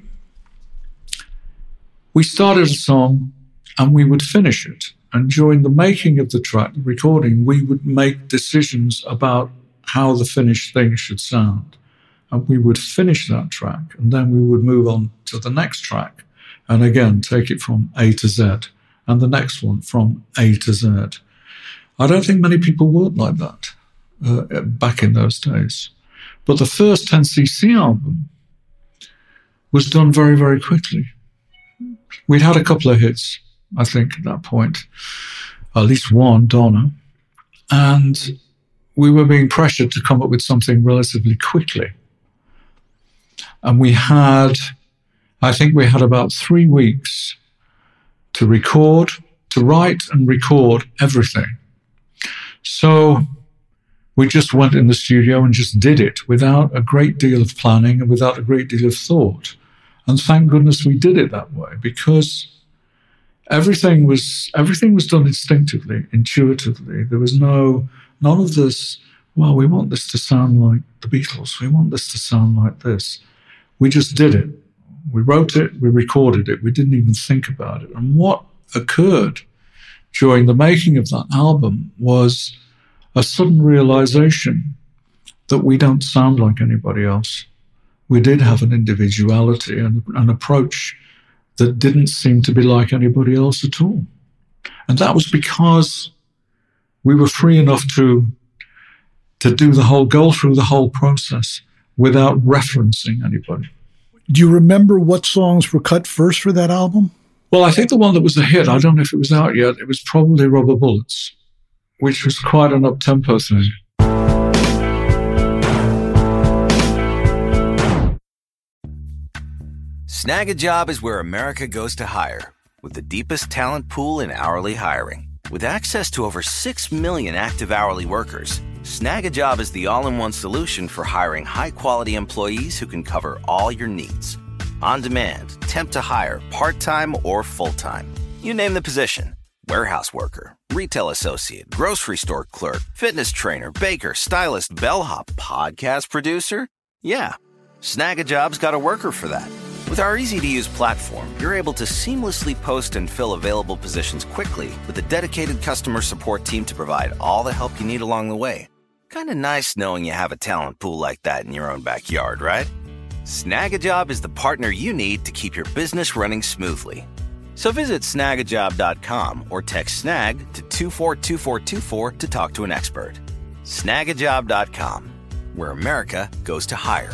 we started a song and we would finish it. And during the making of the track, the recording, we would make decisions about how the finished thing should sound. And we would finish that track, and then we would move on to the next track, and again, take it from A to Z. And the next one from A to Z. I don't think many people worked like that uh, back in those days. But the first ten C C album was done very, very quickly. We'd had a couple of hits, I think, at that point. At least one, Donna. And we were being pressured to come up with something relatively quickly. And we had, I think we had about three weeks to record, to write and record everything. So we just went in the studio and just did it without a great deal of planning and without a great deal of thought. And thank goodness we did it that way, because everything was everything was done instinctively, intuitively. There was no, none of this, well, we want this to sound like the Beatles. We want this to sound like this. We just did it. We wrote it, we recorded it, we didn't even think about it. And what occurred during the making of that album was a sudden realization that we don't sound like anybody else. We did have an individuality and an approach that didn't seem to be like anybody else at all. And that was because we were free enough to, to do the whole, go through the whole process without referencing anybody. Do you remember what songs were cut first for that album? Well, I think the one that was a hit, I don't know if it was out yet, it was probably Rubber Bullets, which was quite an up-tempo thing. Snag a Job is where America goes to hire, with the deepest talent pool in hourly hiring. With access to over six million active hourly workers, Snag a Job is the all-in-one solution for hiring high-quality employees who can cover all your needs. On demand, temp to hire, part-time or full-time. You name the position. Warehouse worker, retail associate, grocery store clerk, fitness trainer, baker, stylist, bellhop, podcast producer. Yeah, Snag a Job's got a worker for that. With our easy-to-use platform, you're able to seamlessly post and fill available positions quickly with a dedicated customer support team to provide all the help you need along the way. Kind of nice knowing you have a talent pool like that in your own backyard, right? Snag a Job is the partner you need to keep your business running smoothly. So visit snag a job dot com or text SNAG to two four two four two four to talk to an expert. snag a job dot com, where America goes to hire.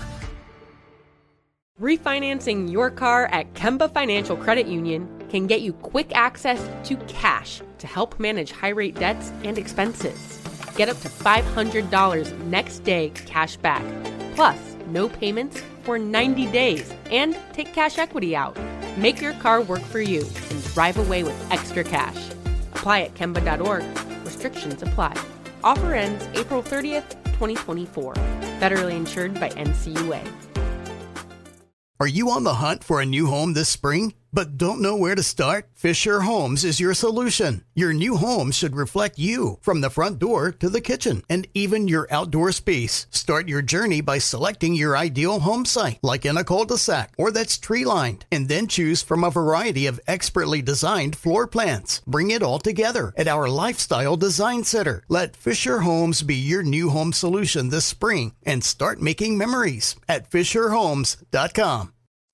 Refinancing your car at Kemba Financial Credit Union can get you quick access to cash to help manage high-rate debts and expenses. Get up to five hundred dollars next day cash back, plus no payments for ninety days, and take cash equity out. Make your car work for you and drive away with extra cash. Apply at kemba dot org. Restrictions apply. Offer ends April thirtieth, twenty twenty-four. Federally insured by N C U A. Are you on the hunt for a new home this spring, but don't know where to start? Fisher Homes is your solution. Your new home should reflect you, from the front door to the kitchen, and even your outdoor space. Start your journey by selecting your ideal home site, like in a cul-de-sac or that's tree-lined, and then choose from a variety of expertly designed floor plans. Bring it all together at our Lifestyle Design Center. Let Fisher Homes be your new home solution this spring and start making memories at fisher homes dot com.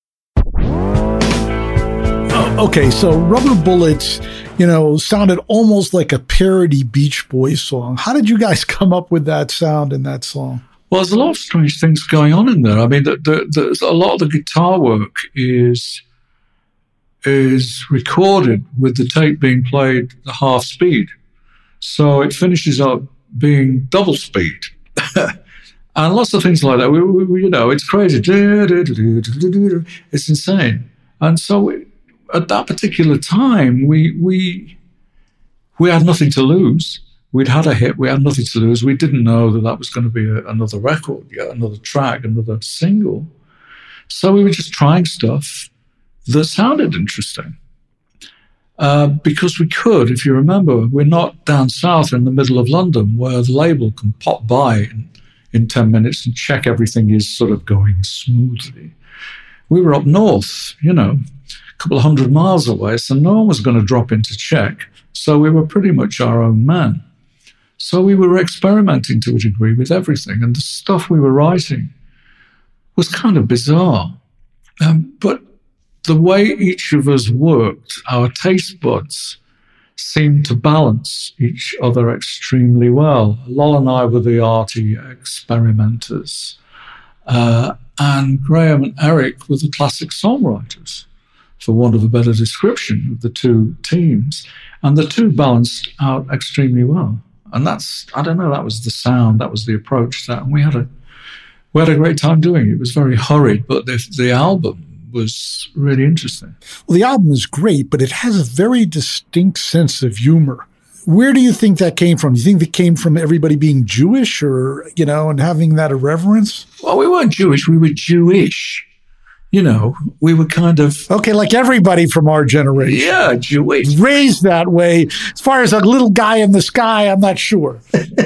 Okay, so Rubber Bullets, you know, sounded almost like a parody Beach Boys song. How did you guys come up with that sound in that song? Well, there's a lot of strange things going on in there. I mean, the, the, the, a lot of the guitar work is is recorded with the tape being played at half speed. So it finishes up being double speed. And lots of things like that. We, we, you know, it's crazy. It's insane. And so we, at that particular time, we we we had nothing to lose. We'd had a hit. We had nothing to lose. We didn't know that that was going to be a, another record, yet another track, another single. So we were just trying stuff that sounded interesting. Uh, because we could, if you remember, we're not down south in the middle of London where the label can pop by in, in ten minutes and check everything is sort of going smoothly. We were up north, you know, couple of hundred miles away, so no one was going to drop in to check. So we were pretty much our own man. So we were experimenting to a degree with everything, and the stuff we were writing was kind of bizarre. Um, but the way each of us worked, our taste buds seemed to balance each other extremely well. Lol and I were the arty experimenters, uh, and Graham and Eric were the classic songwriters, for want of a better description of the two teams. And the two balanced out extremely well. And that's, I don't know, that was the sound, that was the approach to that. And we had a we had a great time doing it. It was very hurried, but the, the album was really interesting. Well, the album is great, but it has a very distinct sense of humor. Where do you think that came from? Do you think that came from everybody being Jewish, or, you know, and having that irreverence? Well, we weren't Jewish, we were Jewish. You know, we were kind of... Okay, like everybody from our generation. Yeah, Jewish. Raised that way. As far as a little guy in the sky, I'm not sure.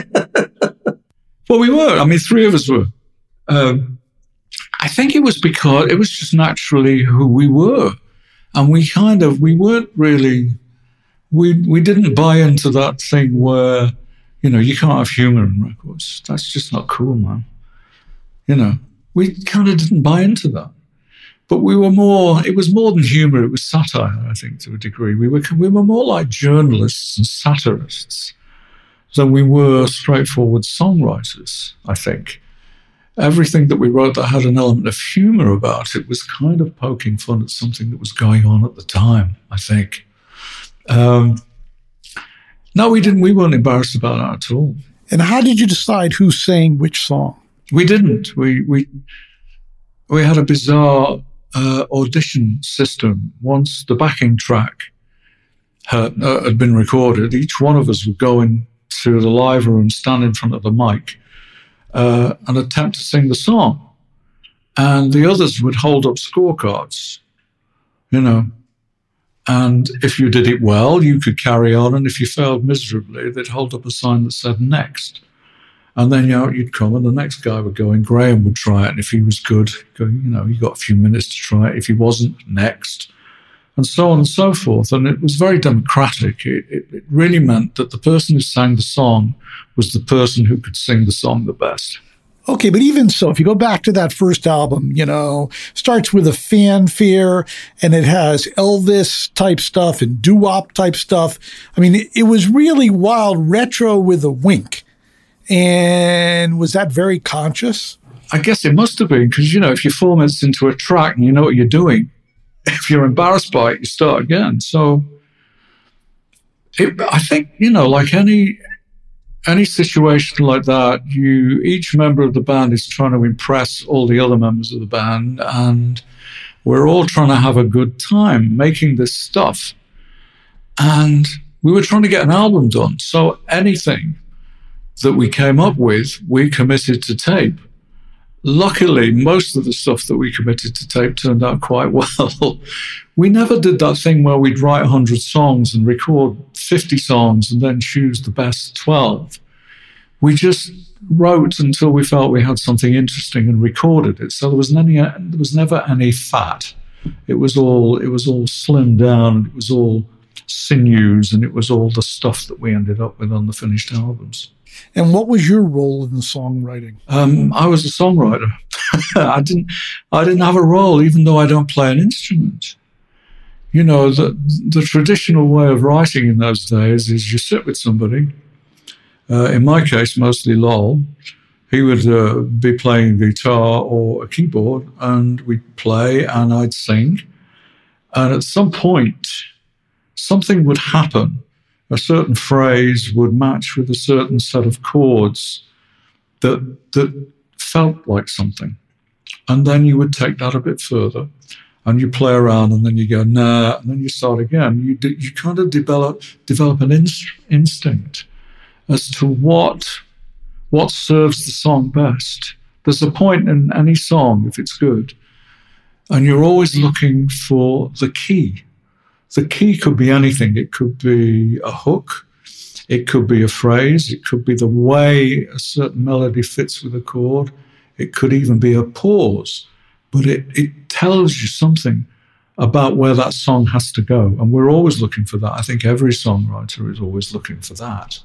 Well, we were. I mean, three of us were. Um, I think it was because it was just naturally who we were. And we kind of, we weren't really, we we didn't buy into that thing where, you know, you can't have humor in records. That's just not cool, man. You know, we kind of didn't buy into that. But we were more, it was more than humor, it was satire, I think, to a degree. We were we were more like journalists and satirists than we were straightforward songwriters, I think. everything that we wrote that had an element of humor about it was kind of poking fun at something that was going on at the time, I think. Um, no, we didn't. We weren't embarrassed about that at all. And how did you decide who sang which song? We didn't. We we we had a bizarre uh, audition system. Once the backing track had, uh, had been recorded, each one of us would go into the live room, stand in front of the mic, uh, and attempt to sing the song. And the others would hold up scorecards, you know. And if you did it well, you could carry on. And if you failed miserably, they'd hold up a sign that said next. And then, you know, you'd come and the next guy would go and Graham would try it. And if he was good, go, you know, he got a few minutes to try it. If he wasn't, next. And so on and so forth. And it was very democratic. It, it, it really meant that the person who sang the song was the person who could sing the song the best. Okay, but even so, if you go back to that first album, you know, starts with a fanfare and it has Elvis type stuff and doo-wop type stuff. I mean, it, it was really wild retro with a wink. And was that very conscious? I guess it must have been, because, you know, if you four minutes into a track and you know what you're doing, if you're embarrassed by it, you start again. So it, I think, you know, like any... Any situation like that, you each member of the band is trying to impress all the other members of the band, and we're all trying to have a good time making this stuff. And we were trying to get an album done, so anything that we came up with, we committed to tape. Luckily, most of the stuff that we committed to tape turned out quite well. We never did that thing where we'd write one hundred songs and record fifty songs and then choose the best twelve. We just wrote until we felt we had something interesting and recorded it. So there was any, there was never any fat. It was all it was all slimmed down. It was all sinews, and it was all the stuff that we ended up with on the finished albums. And what was your role in the songwriting? Um, I was a songwriter. I didn't. I didn't have a role, even though I don't play an instrument. You know, the the traditional way of writing in those days is you sit with somebody. Uh, in my case, mostly Lol. He would uh, be playing a guitar or a keyboard, and we'd play, and I'd sing. And at some point, something would happen. A certain phrase would match with a certain set of chords that that felt like something. And then you would take that a bit further and you play around, and then you go, nah, and then you start again. You do, you kind of develop develop an inst- instinct as to what what serves the song best. There's a point in any song, if it's good, and you're always looking for the key. The key could be anything. It could be a hook. It could be a phrase. It could be the way a certain melody fits with a chord. It could even be a pause. But it, it tells you something about where that song has to go. And we're always looking for that. I think every songwriter is always looking for that.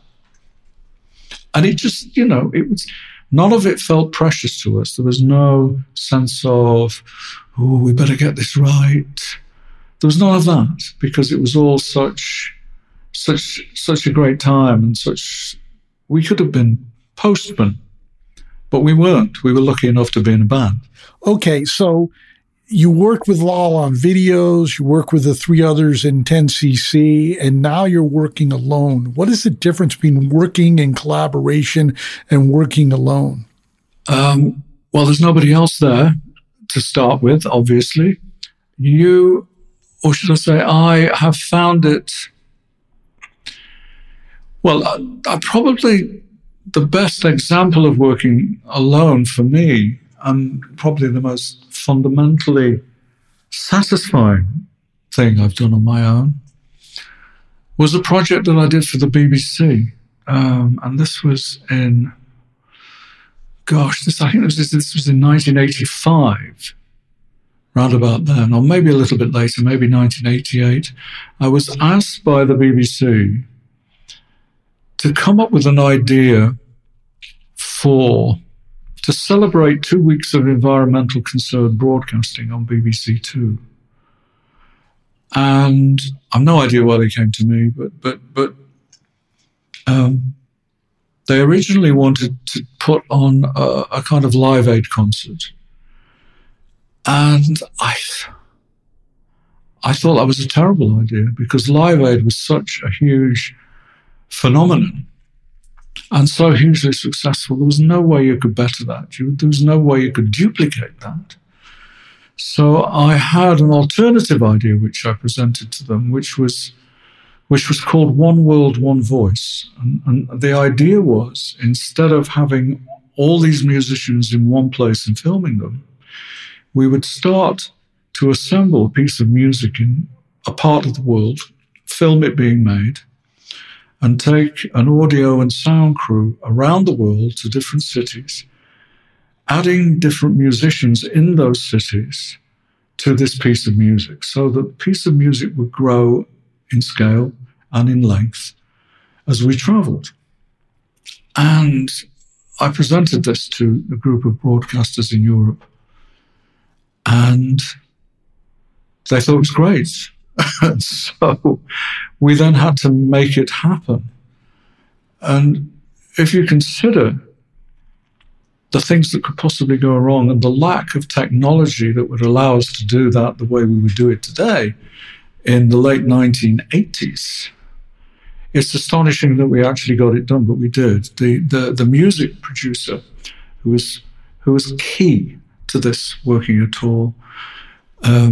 And it just, you know, it was, none of it felt precious to us. There was no sense of, oh, we better get this right. There was none of that, because it was all such, such, such a great time, and such. We could have been postmen, but we weren't. We were lucky enough to be in a band. Okay, so you worked with Lol on videos, you work with the three others in ten C C, and now you're working alone. What is the difference between working in collaboration and working alone? Um, well, there's nobody else there to start with, obviously. You. Or should I say, I have found it, well, I, I probably the best example of working alone for me, and probably the most fundamentally satisfying thing I've done on my own, was a project that I did for the B B C. Um, and this was in, gosh, this I think this was, this was in nineteen eighty-five. Round about then, or maybe a little bit later, maybe nineteen eighty-eight, I was asked by the B B C to come up with an idea for, to celebrate two weeks of environmental concerned broadcasting on B B C Two. And I've no idea why they came to me, but, but, but, um, they originally wanted to put on a, a kind of Live Aid concert. And I, I thought that was a terrible idea because Live Aid was such a huge phenomenon and so hugely successful. There was no way you could better that. There was no way you could duplicate that. So I had an alternative idea which I presented to them, which was which was called One World, One Voice. And, and the idea was, instead of having all these musicians in one place and filming them, we would start to assemble a piece of music in a part of the world, film it being made, and take an audio and sound crew around the world to different cities, adding different musicians in those cities to this piece of music, so that the piece of music would grow in scale and in length as we traveled. And I presented this to a group of broadcasters in Europe, and they thought it was great. And so we then had to make it happen. And if you consider the things that could possibly go wrong and the lack of technology that would allow us to do that the way we would do it today in the late nineteen eighties, it's astonishing that we actually got it done, but we did. The the, the music producer who was, who was key to this working at all uh,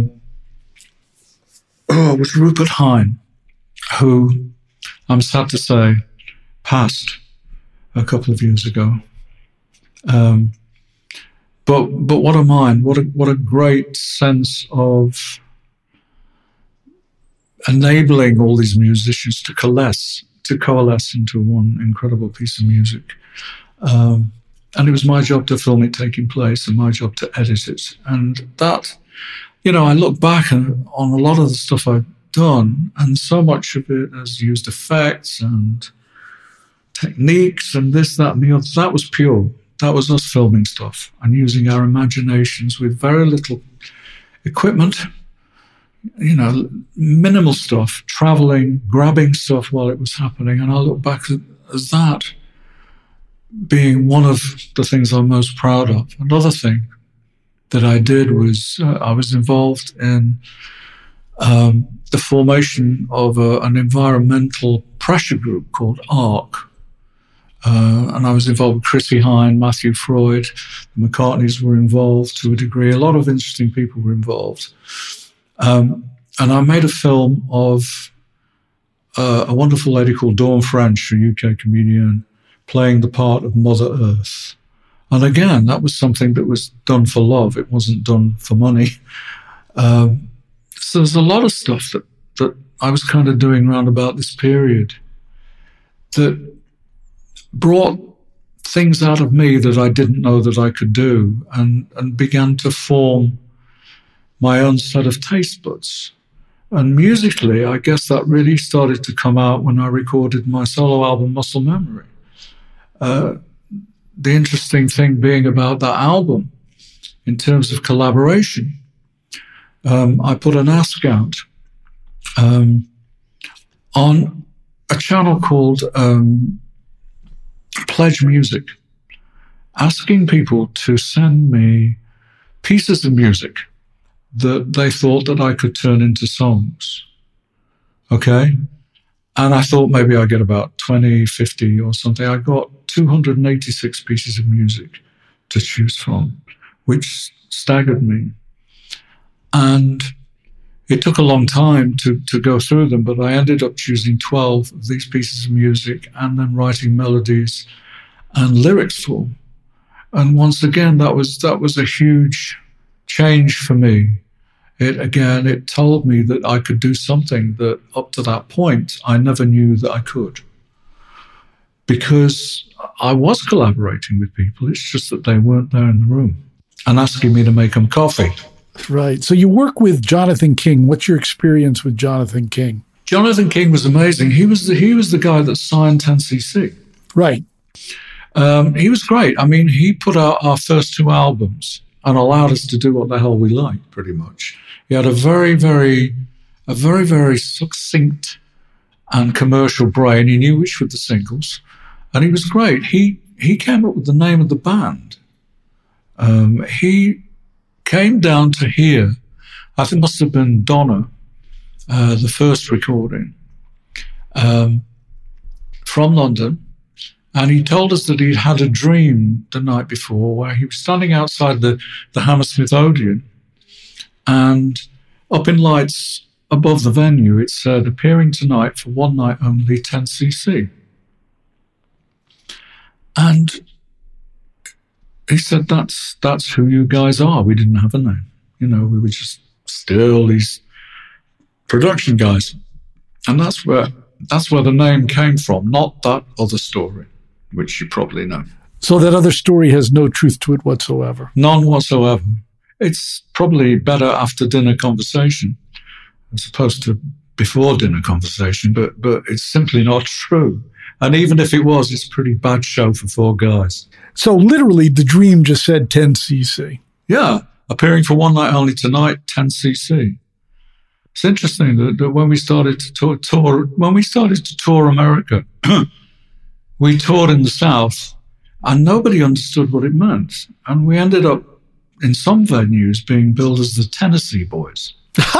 oh, was Rupert Hine, who, I'm sad to say, passed a couple of years ago. Um, but but what a mind! What a what a great sense of enabling all these musicians to coalesce to coalesce into one incredible piece of music. Um, and it was my job to film it taking place and my job to edit it. And that, you know, I look back on, on a lot of the stuff I've done, and so much of it has used effects and techniques and this, that, and the other. That was pure. That was us filming stuff and using our imaginations with very little equipment, you know, minimal stuff, traveling, grabbing stuff while it was happening. And I look back at, as that being one of the things I'm most proud of. Another thing that I did was uh, I was involved in um, the formation of a, an environmental pressure group called ARC. Uh, and I was involved with Chrissie Hynde, Matthew Freud, the McCartneys were involved to a degree. A lot of interesting people were involved. Um, and I made a film of uh, a wonderful lady called Dawn French, a U K comedian, playing the part of Mother Earth. And again, that was something that was done for love. It wasn't done for money. Um, so there's a lot of stuff that, that I was kind of doing around about this period that brought things out of me that I didn't know that I could do, and, and began to form my own set of taste buds. And musically, I guess that really started to come out when I recorded my solo album, Muscle Memory. Uh, the interesting thing being about that album, in terms of collaboration, um, I put an ask out um, on a channel called um, Pledge Music, asking people to send me pieces of music that they thought that I could turn into songs. Okay? And I thought maybe I'd get about twenty, fifty or something. I got two hundred eighty-six pieces of music to choose from, which staggered me. And it took a long time to, to go through them, but I ended up choosing twelve of these pieces of music and then writing melodies and lyrics for them. And once again, that was that was a huge change for me. It again, it told me that I could do something that up to that point, I never knew that I could. Because I was collaborating with people, it's just that they weren't there in the room and asking me to make them coffee. Right. So you work with Jonathan King. What's your experience with Jonathan King? Jonathan King was amazing. He was the, he was the guy that signed ten C C. Right. Um, he was great. I mean, he put out our first two albums and allowed us to do what the hell we liked, pretty much. He had a very, very, a very, very succinct and commercial brain. He knew which were the singles. And he was great. He he came up with the name of the band. Um, he came down to hear, I think it must have been Donna, uh, the first recording, um, from London. And he told us that he'd had a dream the night before where he was standing outside the, the Hammersmith Odeon, and up in lights above the venue, it said, appearing tonight for one night only, ten C C. And he said, that's that's who you guys are. We didn't have a name. You know, we were just still these production guys. And that's where that's where the name came from, not that other story, which you probably know. So that other story has no truth to it whatsoever? None whatsoever. It's probably better after dinner conversation as opposed to before dinner conversation, but but it's simply not true. And even if it was, it's a pretty bad show for four guys. So literally, the dream just said ten C C. Yeah, appearing for one night only tonight, ten C C. It's interesting that, that when we started to tour, tour, when we started to tour America, we toured in the South, and nobody understood what it meant. And we ended up in some venues being billed as the Tennessee Boys.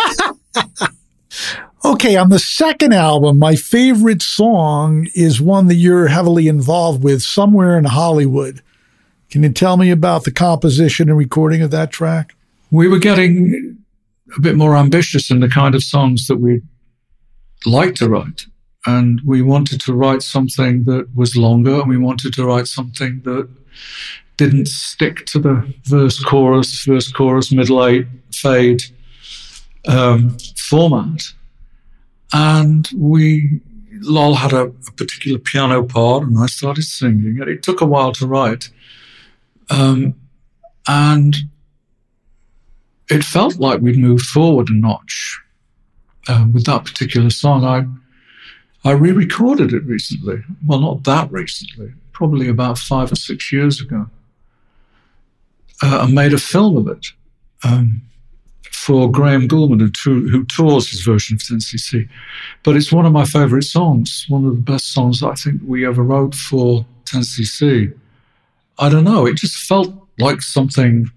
Okay, on the second album, my favorite song is one that you're heavily involved with, Somewhere in Hollywood. Can you tell me about the composition and recording of that track? We were getting a bit more ambitious in the kind of songs that we'd like to write. And we wanted to write something that was longer, and we wanted to write something that didn't stick to the verse, chorus, verse, chorus, middle eight, fade um, format. And we, Lol had a, a particular piano part, and I started singing, and it took a while to write. Um, and it felt like we'd moved forward a notch uh, with that particular song. I I re-recorded it recently. Well, not that recently, probably about five or six years ago. Uh, and made a film of it. Um, for Graham Gulman, who, t- who tours his version of ten C C. But it's one of my favourite songs, one of the best songs I think we ever wrote for ten C C. I don't know, it just felt like something,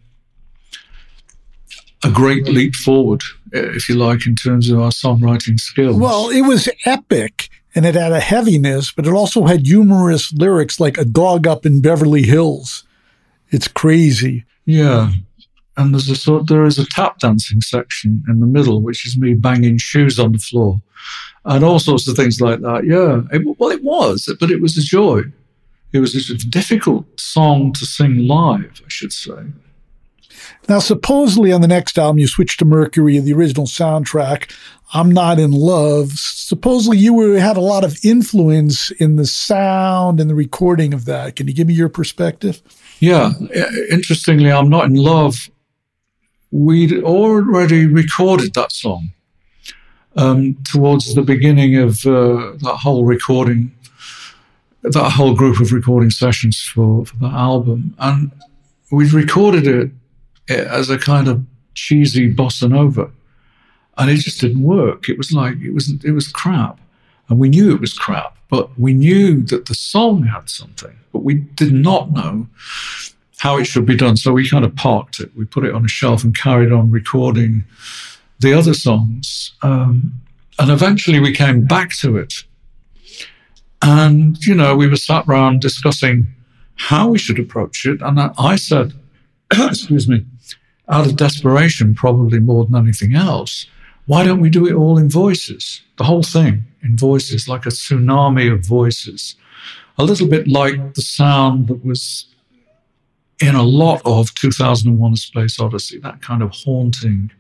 a great leap forward, if you like, in terms of our songwriting skills. Well, it was epic, and it had a heaviness, but it also had humorous lyrics like A Dog Up in Beverly Hills. It's crazy. Yeah. And there's a sort, there is a tap dancing section in the middle, which is me banging shoes on the floor, and all sorts of things like that. Yeah, it, well, it was, but it was a joy. It was a difficult song to sing live, I should say. Now, supposedly on the next album, you switched to Mercury, the original soundtrack, I'm Not in Love. Supposedly you were, had a lot of influence in the sound and the recording of that. Can you give me your perspective? Yeah, interestingly, I'm Not in Love. We'd already recorded that song um, towards the beginning of uh, that whole recording, that whole group of recording sessions for, for the album. And we'd recorded it as a kind of cheesy bossa nova. And it just didn't work. It was like, it was, it was crap. And we knew it was crap, but we knew that the song had something, but we did not know how it should be done. So we kind of parked it. We put it on a shelf and carried on recording the other songs. Um, and eventually we came back to it. And, you know, we were sat around discussing how we should approach it. And I, I said, excuse me, out of desperation, probably more than anything else, why don't we do it all in voices? The whole thing in voices, like a tsunami of voices. A little bit like the sound that was in a lot of two thousand one: A Space Odyssey, that kind of haunting,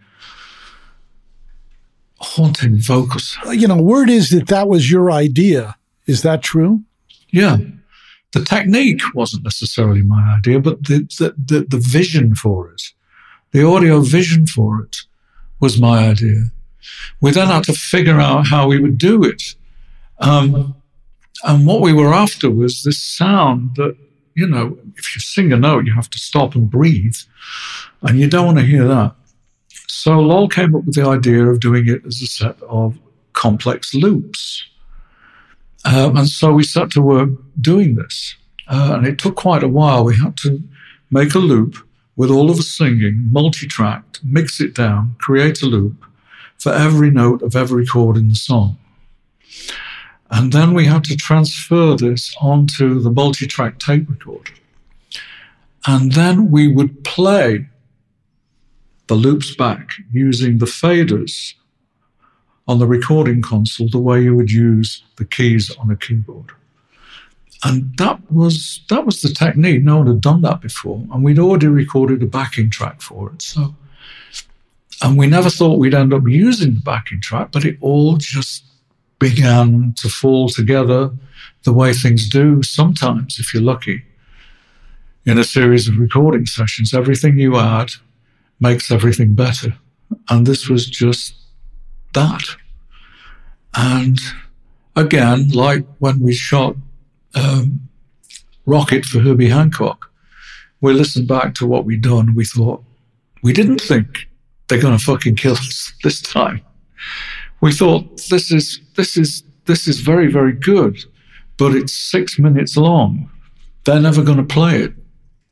haunting vocals. You know, word is that that was your idea. Is that true? Yeah. The technique wasn't necessarily my idea, but the, the, the, the vision for it, the audio vision for it was my idea. We then had to figure out how we would do it. Um, and what we were after was this sound that, you know, if you sing a note, you have to stop and breathe, and you don't want to hear that. So Lol came up with the idea of doing it as a set of complex loops. Um, and so we set to work doing this. Uh, and it took quite a while. We had to make a loop with all of us singing, multi-tracked, mix it down, create a loop for every note of every chord in the song. And then we had to transfer this onto the multi-track tape recorder. And then we would play the loops back using the faders on the recording console the way you would use the keys on a keyboard. And that was that was the technique. No one had done that before. And we'd already recorded a backing track for it. So, and we never thought we'd end up using the backing track, but it all just began to fall together the way things do sometimes, if you're lucky. In a series of recording sessions, everything you add makes everything better. And this was just that. And again, like when we shot um, Rocket for Herbie Hancock, we listened back to what we'd done. We thought, we didn't think they're going to fucking kill us this time. We thought, this is, this is, this is very, very good, but it's six minutes long. They're never going to play it.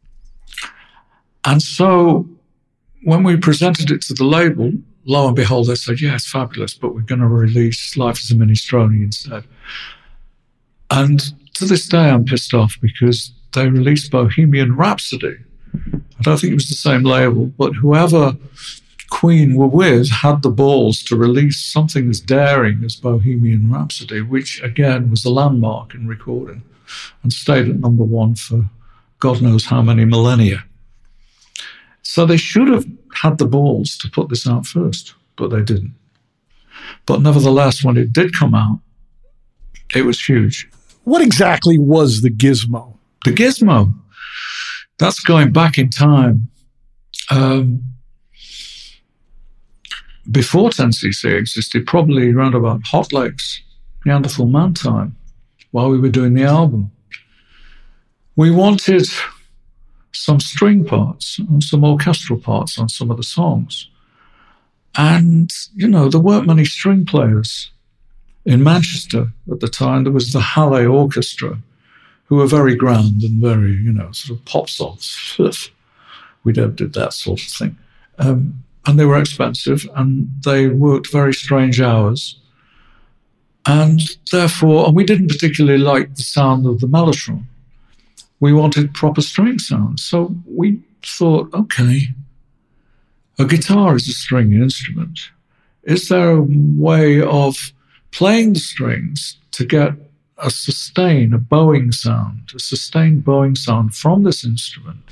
And so when we presented it to the label, lo and behold, they said, yeah, it's fabulous, but we're going to release Life as a Minestrone instead. And to this day, I'm pissed off because they released Bohemian Rhapsody. I don't think it was the same label, but whoever Queen were with had the balls to release something as daring as Bohemian Rhapsody, which, again, was a landmark in recording and stayed at number one for God knows how many millennia. So they should have had the balls to put this out first, but they didn't. But nevertheless, when it did come out, it was huge. What exactly was the Gizmo? The Gizmo, that's going back in time. Um, before ten C C existed, probably around about Hot Legs, Neanderthal Man time, while we were doing the album. We wanted some string parts and some orchestral parts on some of the songs. And, you know, there weren't many string players in Manchester at the time. There was the Halle Orchestra, who were very grand and very, you know, sort of pop songs. We did that sort of thing. Um, and they were expensive and they worked very strange hours. And therefore, and we didn't particularly like the sound of the mellotron. We wanted proper string sounds. So we thought, okay, a guitar is a string instrument. Is there a way of playing the strings to get a sustain, a bowing sound, a sustained bowing sound from this instrument,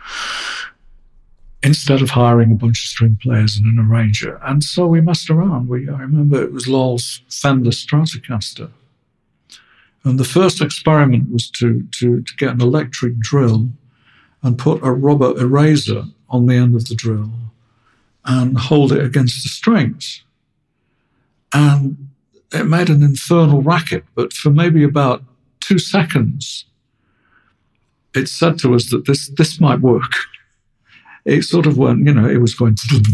instead of hiring a bunch of string players and an arranger? And so we messed around. We, I remember it was Lowell's Fender Stratocaster. And the first experiment was to, to, to get an electric drill and put a rubber eraser on the end of the drill and hold it against the strings. And it made an infernal racket, but for maybe about two seconds, it said to us that this, this might work. It sort of went, you know, it was going to...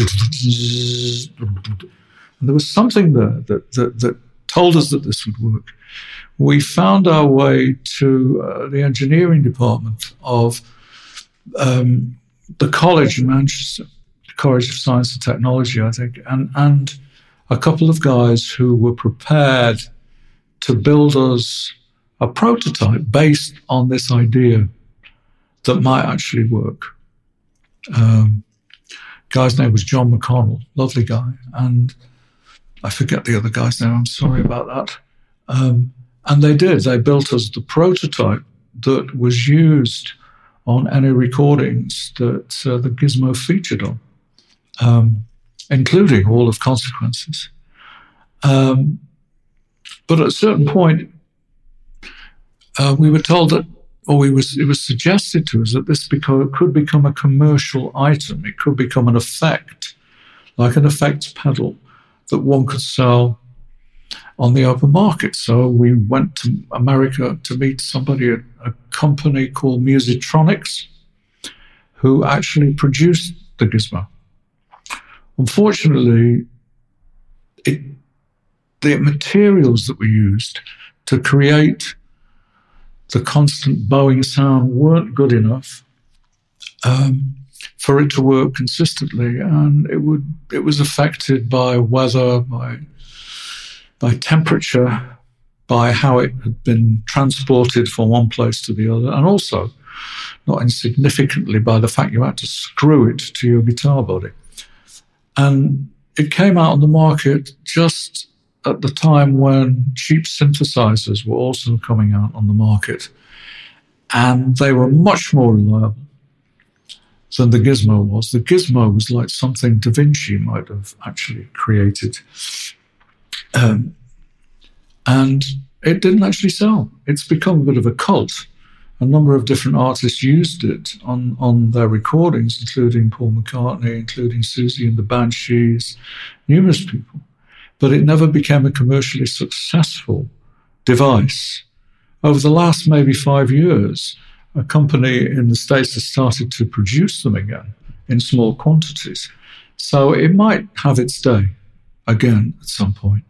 And there was something there that, that, that told us that this would work. We found our way to uh, the engineering department of um, the college in Manchester, the College of Science and Technology, I think, and, and a couple of guys who were prepared to build us a prototype based on this idea that might actually work. Um, guy's name was John McConnell, lovely guy, and I forget the other guy's name, I'm sorry about that. Um, and they did, they built us the prototype that was used on any recordings that uh, the Gizmo featured on, um, including all of Consequences. Um, but at a certain point, uh, we were told that, or we was, it was suggested to us that this beco- could become a commercial item. It could become an effect, like an effects pedal that one could sell on the open market. So we went to America to meet somebody at a company called Musitronics, who actually produced the Gizmo. Unfortunately, it, the materials that were used to create the constant bowing sound weren't good enough um, for it to work consistently, and it would it was affected by weather, by by temperature, by how it had been transported from one place to the other, and also, not insignificantly, by the fact you had to screw it to your guitar body. And it came out on the market just at the time when cheap synthesizers were also coming out on the market. And they were much more reliable than the Gizmo was. The Gizmo was like something Da Vinci might have actually created. Um, and it didn't actually sell. It's become a bit of a cult. A number of different artists used it on, on their recordings, including Paul McCartney, including Susie and the Banshees, numerous people. But it never became a commercially successful device. Over the last maybe five years, a company in the States has started to produce them again in small quantities. So it might have its day again at some point.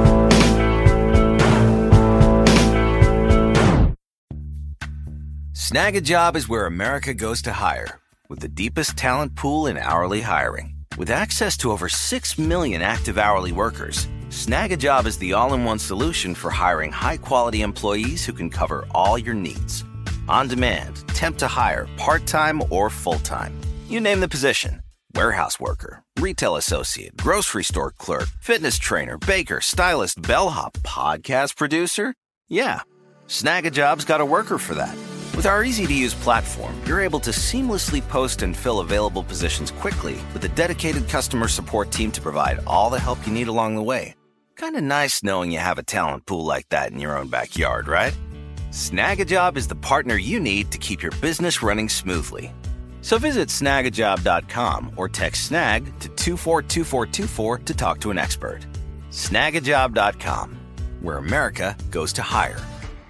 Snag a Job is where America goes to hire, with the deepest talent pool in hourly hiring. With access to over six million active hourly workers, Snag a Job is the all-in-one solution for hiring high-quality employees who can cover all your needs. On demand, temp to hire, part-time or full-time. You name the position. Warehouse worker, retail associate, grocery store clerk, fitness trainer, baker, stylist, bellhop, podcast producer. Yeah, Snag a Job's got a worker for that. With our easy-to-use platform, you're able to seamlessly post and fill available positions quickly with a dedicated customer support team to provide all the help you need along the way. Kind of nice knowing you have a talent pool like that in your own backyard, right? Snag a Job is the partner you need to keep your business running smoothly. So visit snag a job dot com or text SNAG to two four two four two four to talk to an expert. snag a job dot com, where America goes to hire.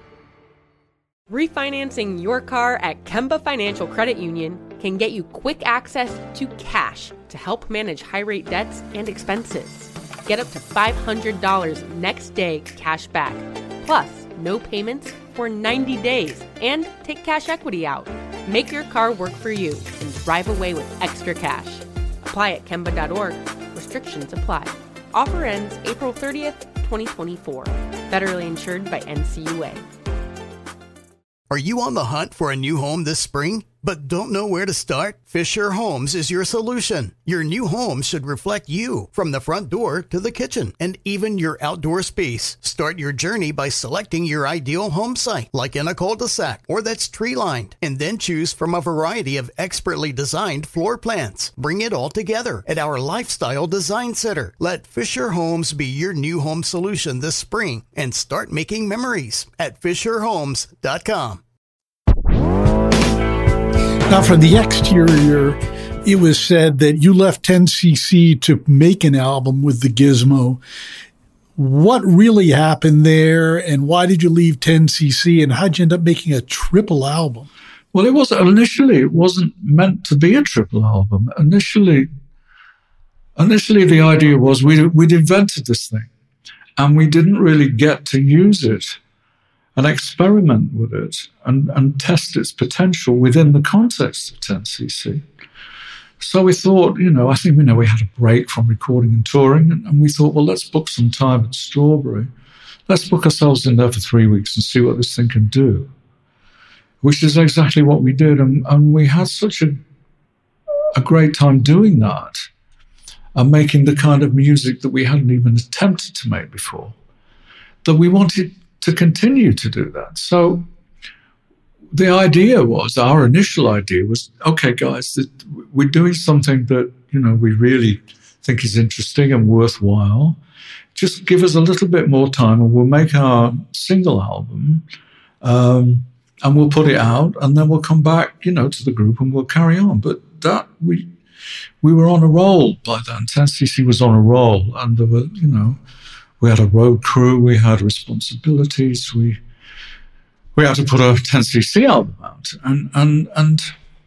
Refinancing your car at Kemba Financial Credit Union can get you quick access to cash to help manage high-rate debts and expenses. Get up to five hundred dollars next day cash back, plus no payments for ninety days, and take cash equity out. Make your car work for you and drive away with extra cash. Apply at kemba dot org. Restrictions apply. Offer ends April thirtieth, twenty twenty-four. Federally insured by N C U A. Are you on the hunt for a new home this spring, but don't know where to start? Fisher Homes is your solution. Your new home should reflect you, from the front door to the kitchen, and even your outdoor space. Start your journey by selecting your ideal home site, like in a cul-de-sac or that's tree-lined, and then choose from a variety of expertly designed floor plans. Bring it all together at our Lifestyle Design Center. Let Fisher Homes be your new home solution this spring, and start making memories at fisher homes dot com. Now, from the exterior, it was said that you left ten C C to make an album with the Gizmo. What really happened there, and why did you leave ten C C, and how'd you end up making a triple album? Well, it was initially, it wasn't meant to be a triple album. Initially, initially the idea was we'd, we'd invented this thing, and we didn't really get to use it and experiment with it and, and test its potential within the context of ten C C. So we thought, you know, I think, you know, we had a break from recording and touring, and, and we thought, well, let's book some time at Strawberry. Let's book ourselves in there for three weeks and see what this thing can do, which is exactly what we did. And, and we had such a, a great time doing that and making the kind of music that we hadn't even attempted to make before, that we wanted to continue to do that. So the idea was, our initial idea was, okay, guys, that we're doing something that, you know, we really think is interesting and worthwhile. Just give us a little bit more time and we'll make our single album um, and we'll put it out, and then we'll come back, you know, to the group and we'll carry on. But that, we we were on a roll by then. ten C C was on a roll, and there were, you know, we had a road crew, we had responsibilities, we we had to put a ten C C album out. And, and, and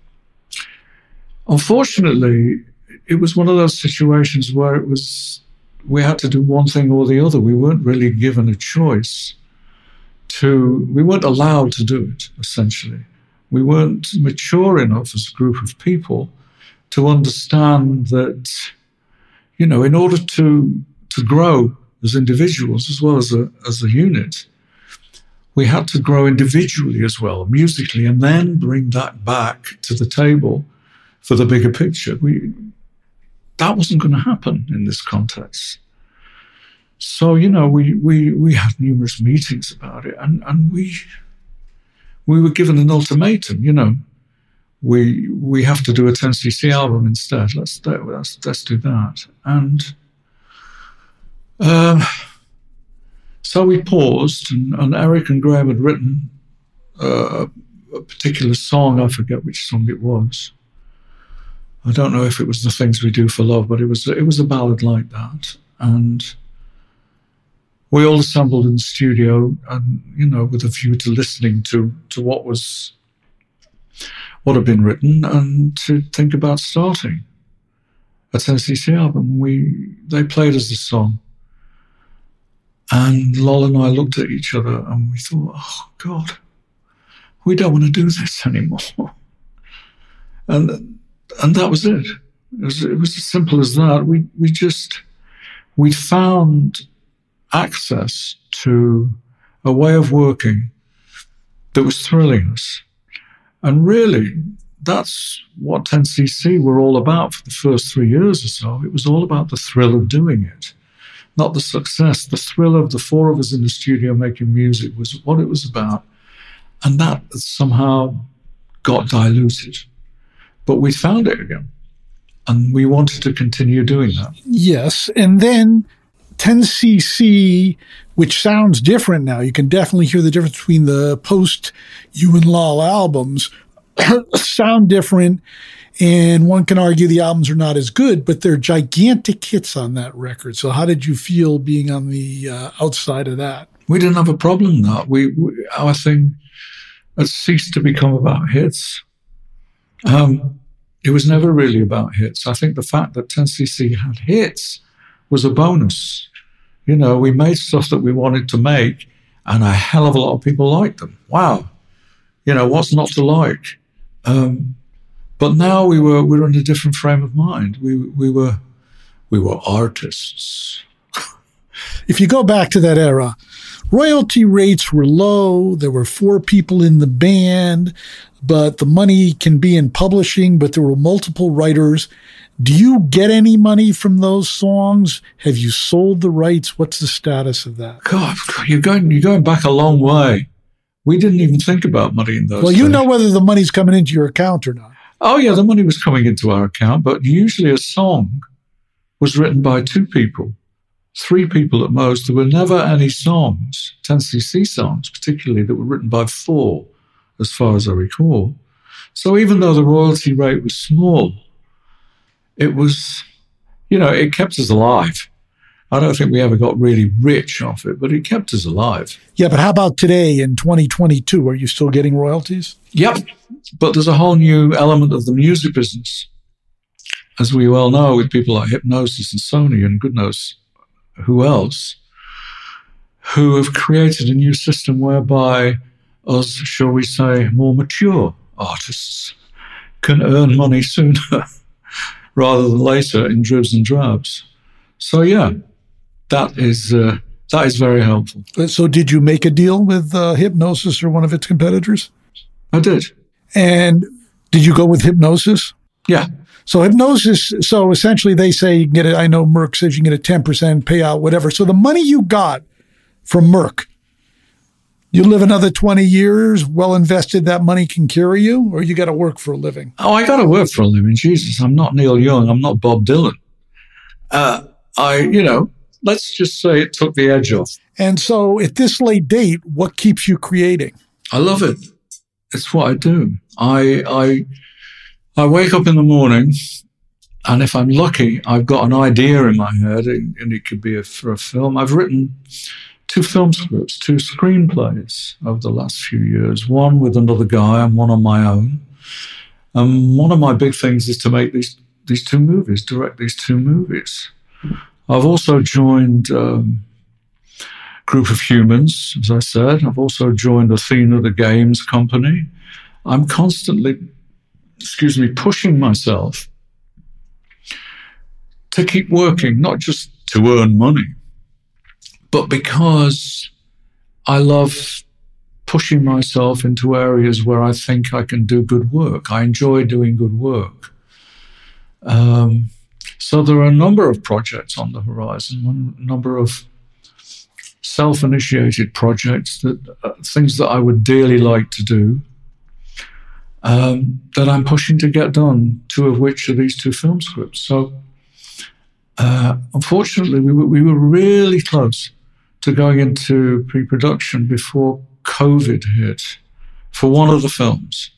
unfortunately, it was one of those situations where it was, we had to do one thing or the other. We weren't really given a choice to, we weren't allowed to do it, essentially. We weren't mature enough as a group of people to understand that, you know, in order to to grow as individuals as well as a as a unit, we had to grow individually as well, musically, and then bring that back to the table for the bigger picture. We that wasn't going to happen in this context. So, you know, we we we had numerous meetings about it, and, and we we were given an ultimatum, you know. We we have to do a ten C C album instead. Let's let's let's do that. And um, so we paused, and, and Eric and Graham had written uh, a particular song. I forget which song it was. I don't know if it was The Things We Do for Love, but it was it was a ballad like that. And we all assembled in the studio, and you know, with a view to listening to to what was. what had been written, and to think about starting a ten C C album. We they played us the song, and Lol and I looked at each other and we thought, oh God, we don't want to do this anymore. And and that was it. It was it was as simple as that. We we just we found access to a way of working that was thrilling us. And really, that's what ten C C were all about for the first three years or so. It was all about the thrill of doing it, not the success. The thrill of the four of us in the studio making music was what it was about. And that somehow got diluted. But we found it again. And we wanted to continue doing that. Yes. And then ten C C, which sounds different now. You can definitely hear the difference between the post You and Lol albums. Sound different, and one can argue the albums are not as good, but they're gigantic hits on that record. So how did you feel being on the uh, outside of that? We didn't have a problem with that. We, we our thing had ceased to become about hits. Um, it was never really about hits. I think the fact that ten C C had hits was a bonus. You know, we made stuff that we wanted to make, and a hell of a lot of people liked them. Wow. You know, what's not to like? Um, but now we were we were in a different frame of mind. We we were we were artists. If you go back to that era, royalty rates were low. There were four people in the band, but the money can be in publishing, but there were multiple writers. Do you get any money from those songs? Have you sold the rights? What's the status of that? God, you're going you're going back a long way. We didn't even think about money in those Well, you days. know whether the money's coming into your account or not. Oh, yeah, the money was coming into our account, but usually a song was written by two people, three people at most. There were never any songs, ten C C songs particularly, that were written by four, as far as I recall. So even though the royalty rate was small, it was, you know, it kept us alive. I don't think we ever got really rich off it, but it kept us alive. Yeah, but how about today in twenty twenty-two? Are you still getting royalties? Yep, but there's a whole new element of the music business, as we well know, with people like Hipgnosis and Sony and good knows who else, who have created a new system whereby us, shall we say, more mature artists can earn money sooner rather than later in dribs and drabs. So, yeah. That is uh, that is very helpful. So did you make a deal with uh, Hipgnosis or one of its competitors? I did. And did you go with Hipgnosis? Yeah. So Hipgnosis, so essentially they say you can get it, I know Merck says you can get a ten percent payout, whatever. So the money you got from Merck, you live another twenty years, well invested, that money can carry you, or you got to work for a living? Oh, I got to work for a living. Jesus, I'm not Neil Young. I'm not Bob Dylan. Uh, I, you know, let's just say it took the edge off. And so at this late date, what keeps you creating? I love it. It's what I do. I I I wake up in the morning, and if I'm lucky, I've got an idea in my head, and it could be a, for a film. I've written two film scripts, two screenplays over the last few years, one with another guy and one on my own. And one of my big things is to make these, these two movies, direct these two movies. I've also joined um, Group of Humans, as I said. I've also joined Athena, the games company. I'm constantly, excuse me, pushing myself to keep working, not just to earn money, but because I love pushing myself into areas where I think I can do good work. I enjoy doing good work. Um, so there are a number of projects on the horizon, a number of self-initiated projects, that uh, things that I would dearly like to do, um, that I'm pushing to get done, two of which are these two film scripts. So uh, unfortunately, we were, we were really close to going into pre-production before COVID hit for one of the films.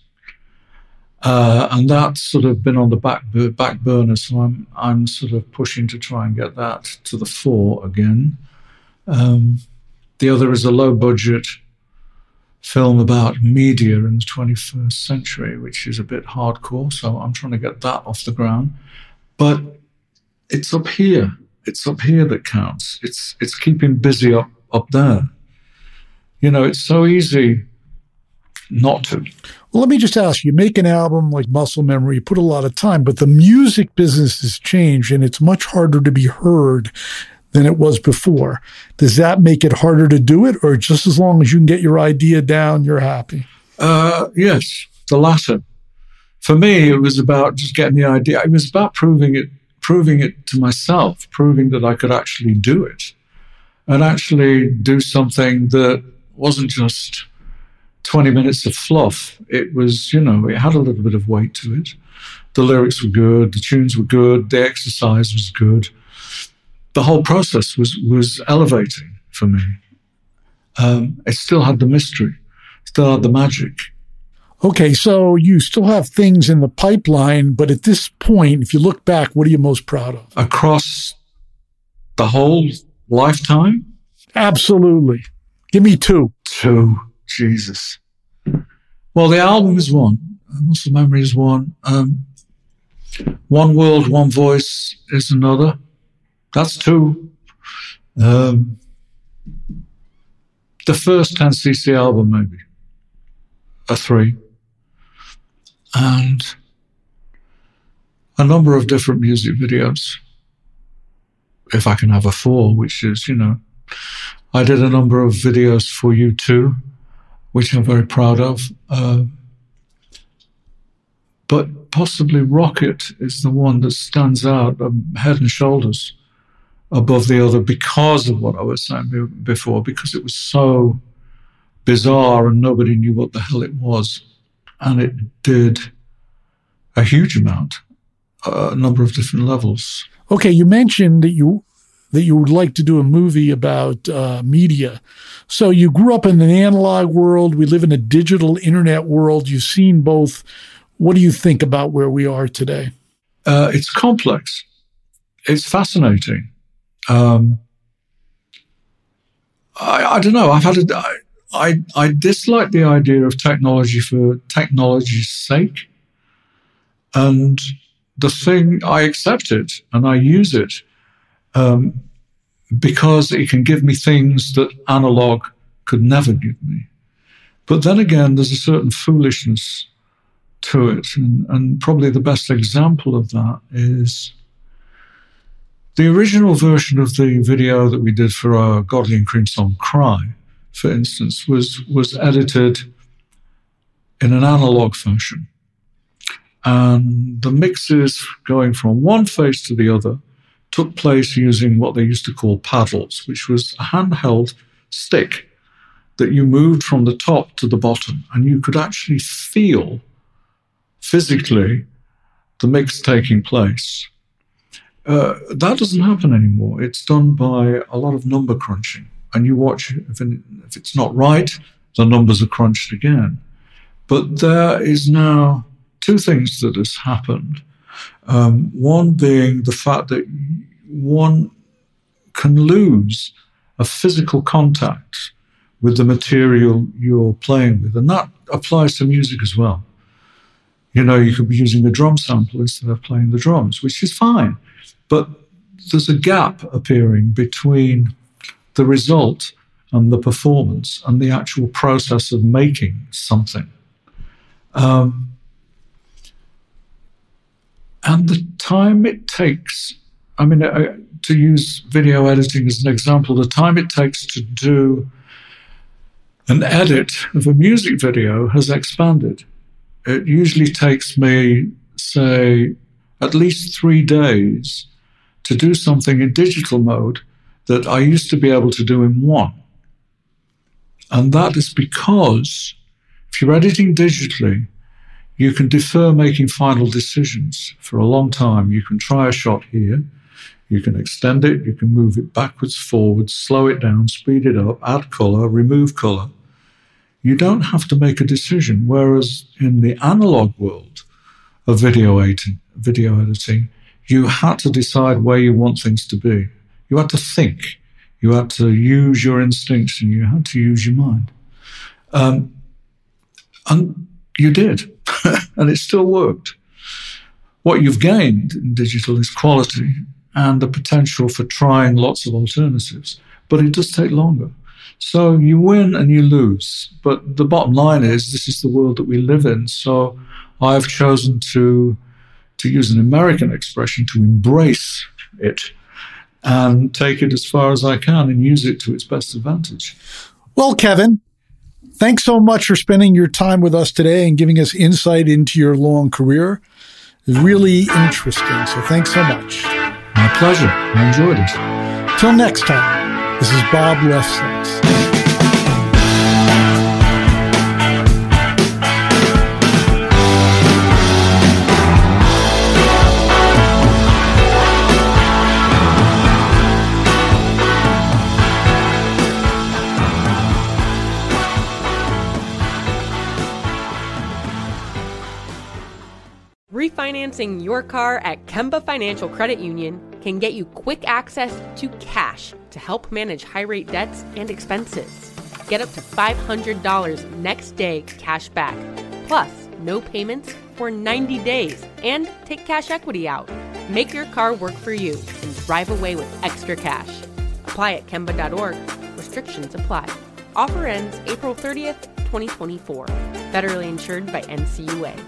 Uh, and that's sort of been on the back back burner, so I'm I'm sort of pushing to try and get that to the fore again. Um, the other is a low-budget film about media in the twenty-first century, which is a bit hardcore, so I'm trying to get that off the ground. But it's up here. It's up here that counts. It's it's keeping busy up, up there. You know, it's so easy not to. Well, let me just ask you, you make an album like Muscle Memory, you put a lot of time, but the music business has changed and it's much harder to be heard than it was before. Does that make it harder to do it, or just as long as you can get your idea down, you're happy? Uh, yes, the latter. For me, it was about just getting the idea. It was about proving it, proving it to myself, proving that I could actually do it and actually do something that wasn't just twenty minutes of fluff. It was, you know, it had a little bit of weight to it. The lyrics were good, the tunes were good, the exercise was good. The whole process was was elevating for me. Um, it still had the mystery, still had the magic. Okay, so you still have things in the pipeline, but at this point, if you look back, what are you most proud of? Across the whole lifetime? Absolutely. Give me two. Two. Jesus. Well, the album is one. Muscle Memory is one. Um, One World, One Voice is another. That's two. Um, the first ten C C album, maybe. A three. And a number of different music videos. If I can have a four, which is, you know, I did a number of videos for U two, which I'm very proud of. Uh, but possibly Rocket is the one that stands out um, head and shoulders above the other because of what I was saying before, because it was so bizarre and nobody knew what the hell it was. And it did a huge amount, a number of different levels. Okay, you mentioned that you that you would like to do a movie about uh, media. So you grew up in an analog world. We live in a digital internet world. You've seen both. What do you think about where we are today? Uh, it's complex. It's fascinating. Um, I, I don't know. I've had a, I, I, I dislike the idea of technology for technology's sake. And the thing, I accept it and I use it um, because it can give me things that analog could never give me. But then again, there's a certain foolishness to it. And, and probably the best example of that is the original version of the video that we did for our Godley and Creme song Cry, for instance, was, was edited in an analog fashion. And the mixes going from one face to the other took place using what they used to call paddles, which was a handheld stick that you moved from the top to the bottom, and you could actually feel physically the mix taking place. Uh, that doesn't happen anymore. It's done by a lot of number crunching, and you watch, if, it, if it's not right, the numbers are crunched again. But there is now two things that has happened. Um, one being the fact that one can lose a physical contact with the material you're playing with. And that applies to music as well. You know, you could be using a drum sample instead of playing the drums, which is fine. But there's a gap appearing between the result and the performance and the actual process of making something. Um, and the time it takes, I mean, uh, to use video editing as an example, the time it takes to do an edit of a music video has expanded. It usually takes me, say, at least three days to do something in digital mode that I used to be able to do in one. And that is because if you're editing digitally, you can defer making final decisions for a long time. You can try a shot here, you can extend it, you can move it backwards, forwards, slow it down, speed it up, add color, remove color. You don't have to make a decision, whereas in the analog world of video editing, video editing, you had to decide where you want things to be. You had to think. You had to use your instincts and you had to use your mind. Um, and you did. And it still worked. What you've gained in digital is quality and the potential for trying lots of alternatives. But it does take longer. So you win and you lose. But the bottom line is this is the world that we live in. So I've chosen to, to use an American expression, to embrace it and take it as far as I can and use it to its best advantage. Well, Kevin, thanks so much for spending your time with us today and giving us insight into your long career. It's really interesting, so thanks so much. My pleasure. I enjoyed it. Till next time, this is Bob Lefsetz. Refinancing your car at Kemba Financial Credit Union can get you quick access to cash to help manage high-rate debts and expenses. Get up to five hundred dollars next day cash back, plus no payments for ninety days, and take cash equity out. Make your car work for you and drive away with extra cash. Apply at Kemba dot org. Restrictions apply. Offer ends April thirtieth, twenty twenty-four. Federally insured by N C U A.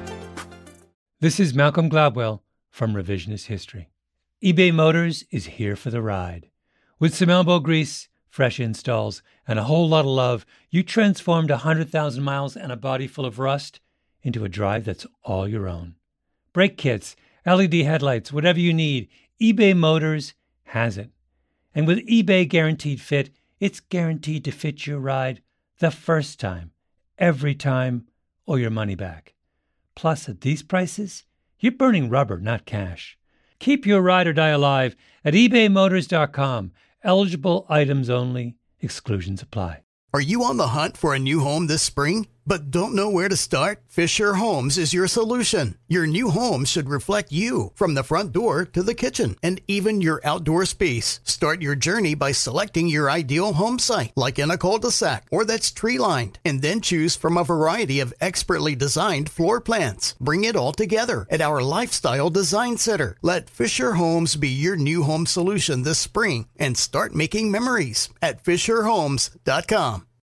This is Malcolm Gladwell from Revisionist History. eBay Motors is here for the ride. With some elbow grease, fresh installs, and a whole lot of love, you transformed one hundred thousand miles and a body full of rust into a drive that's all your own. Brake kits, L E D headlights, whatever you need, eBay Motors has it. And with eBay Guaranteed Fit, it's guaranteed to fit your ride the first time, every time, or your money back. Plus, at these prices, you're burning rubber, not cash. Keep your ride or die alive at ebay motors dot com. Eligible items only. Exclusions apply. Are you on the hunt for a new home this spring, but don't know where to start? Fisher Homes is your solution. Your new home should reflect you, from the front door to the kitchen, and even your outdoor space. Start your journey by selecting your ideal home site, like in a cul-de-sac or that's tree-lined, and then choose from a variety of expertly designed floor plans. Bring it all together at our Lifestyle Design Center. Let Fisher Homes be your new home solution this spring and start making memories at fisher homes dot com.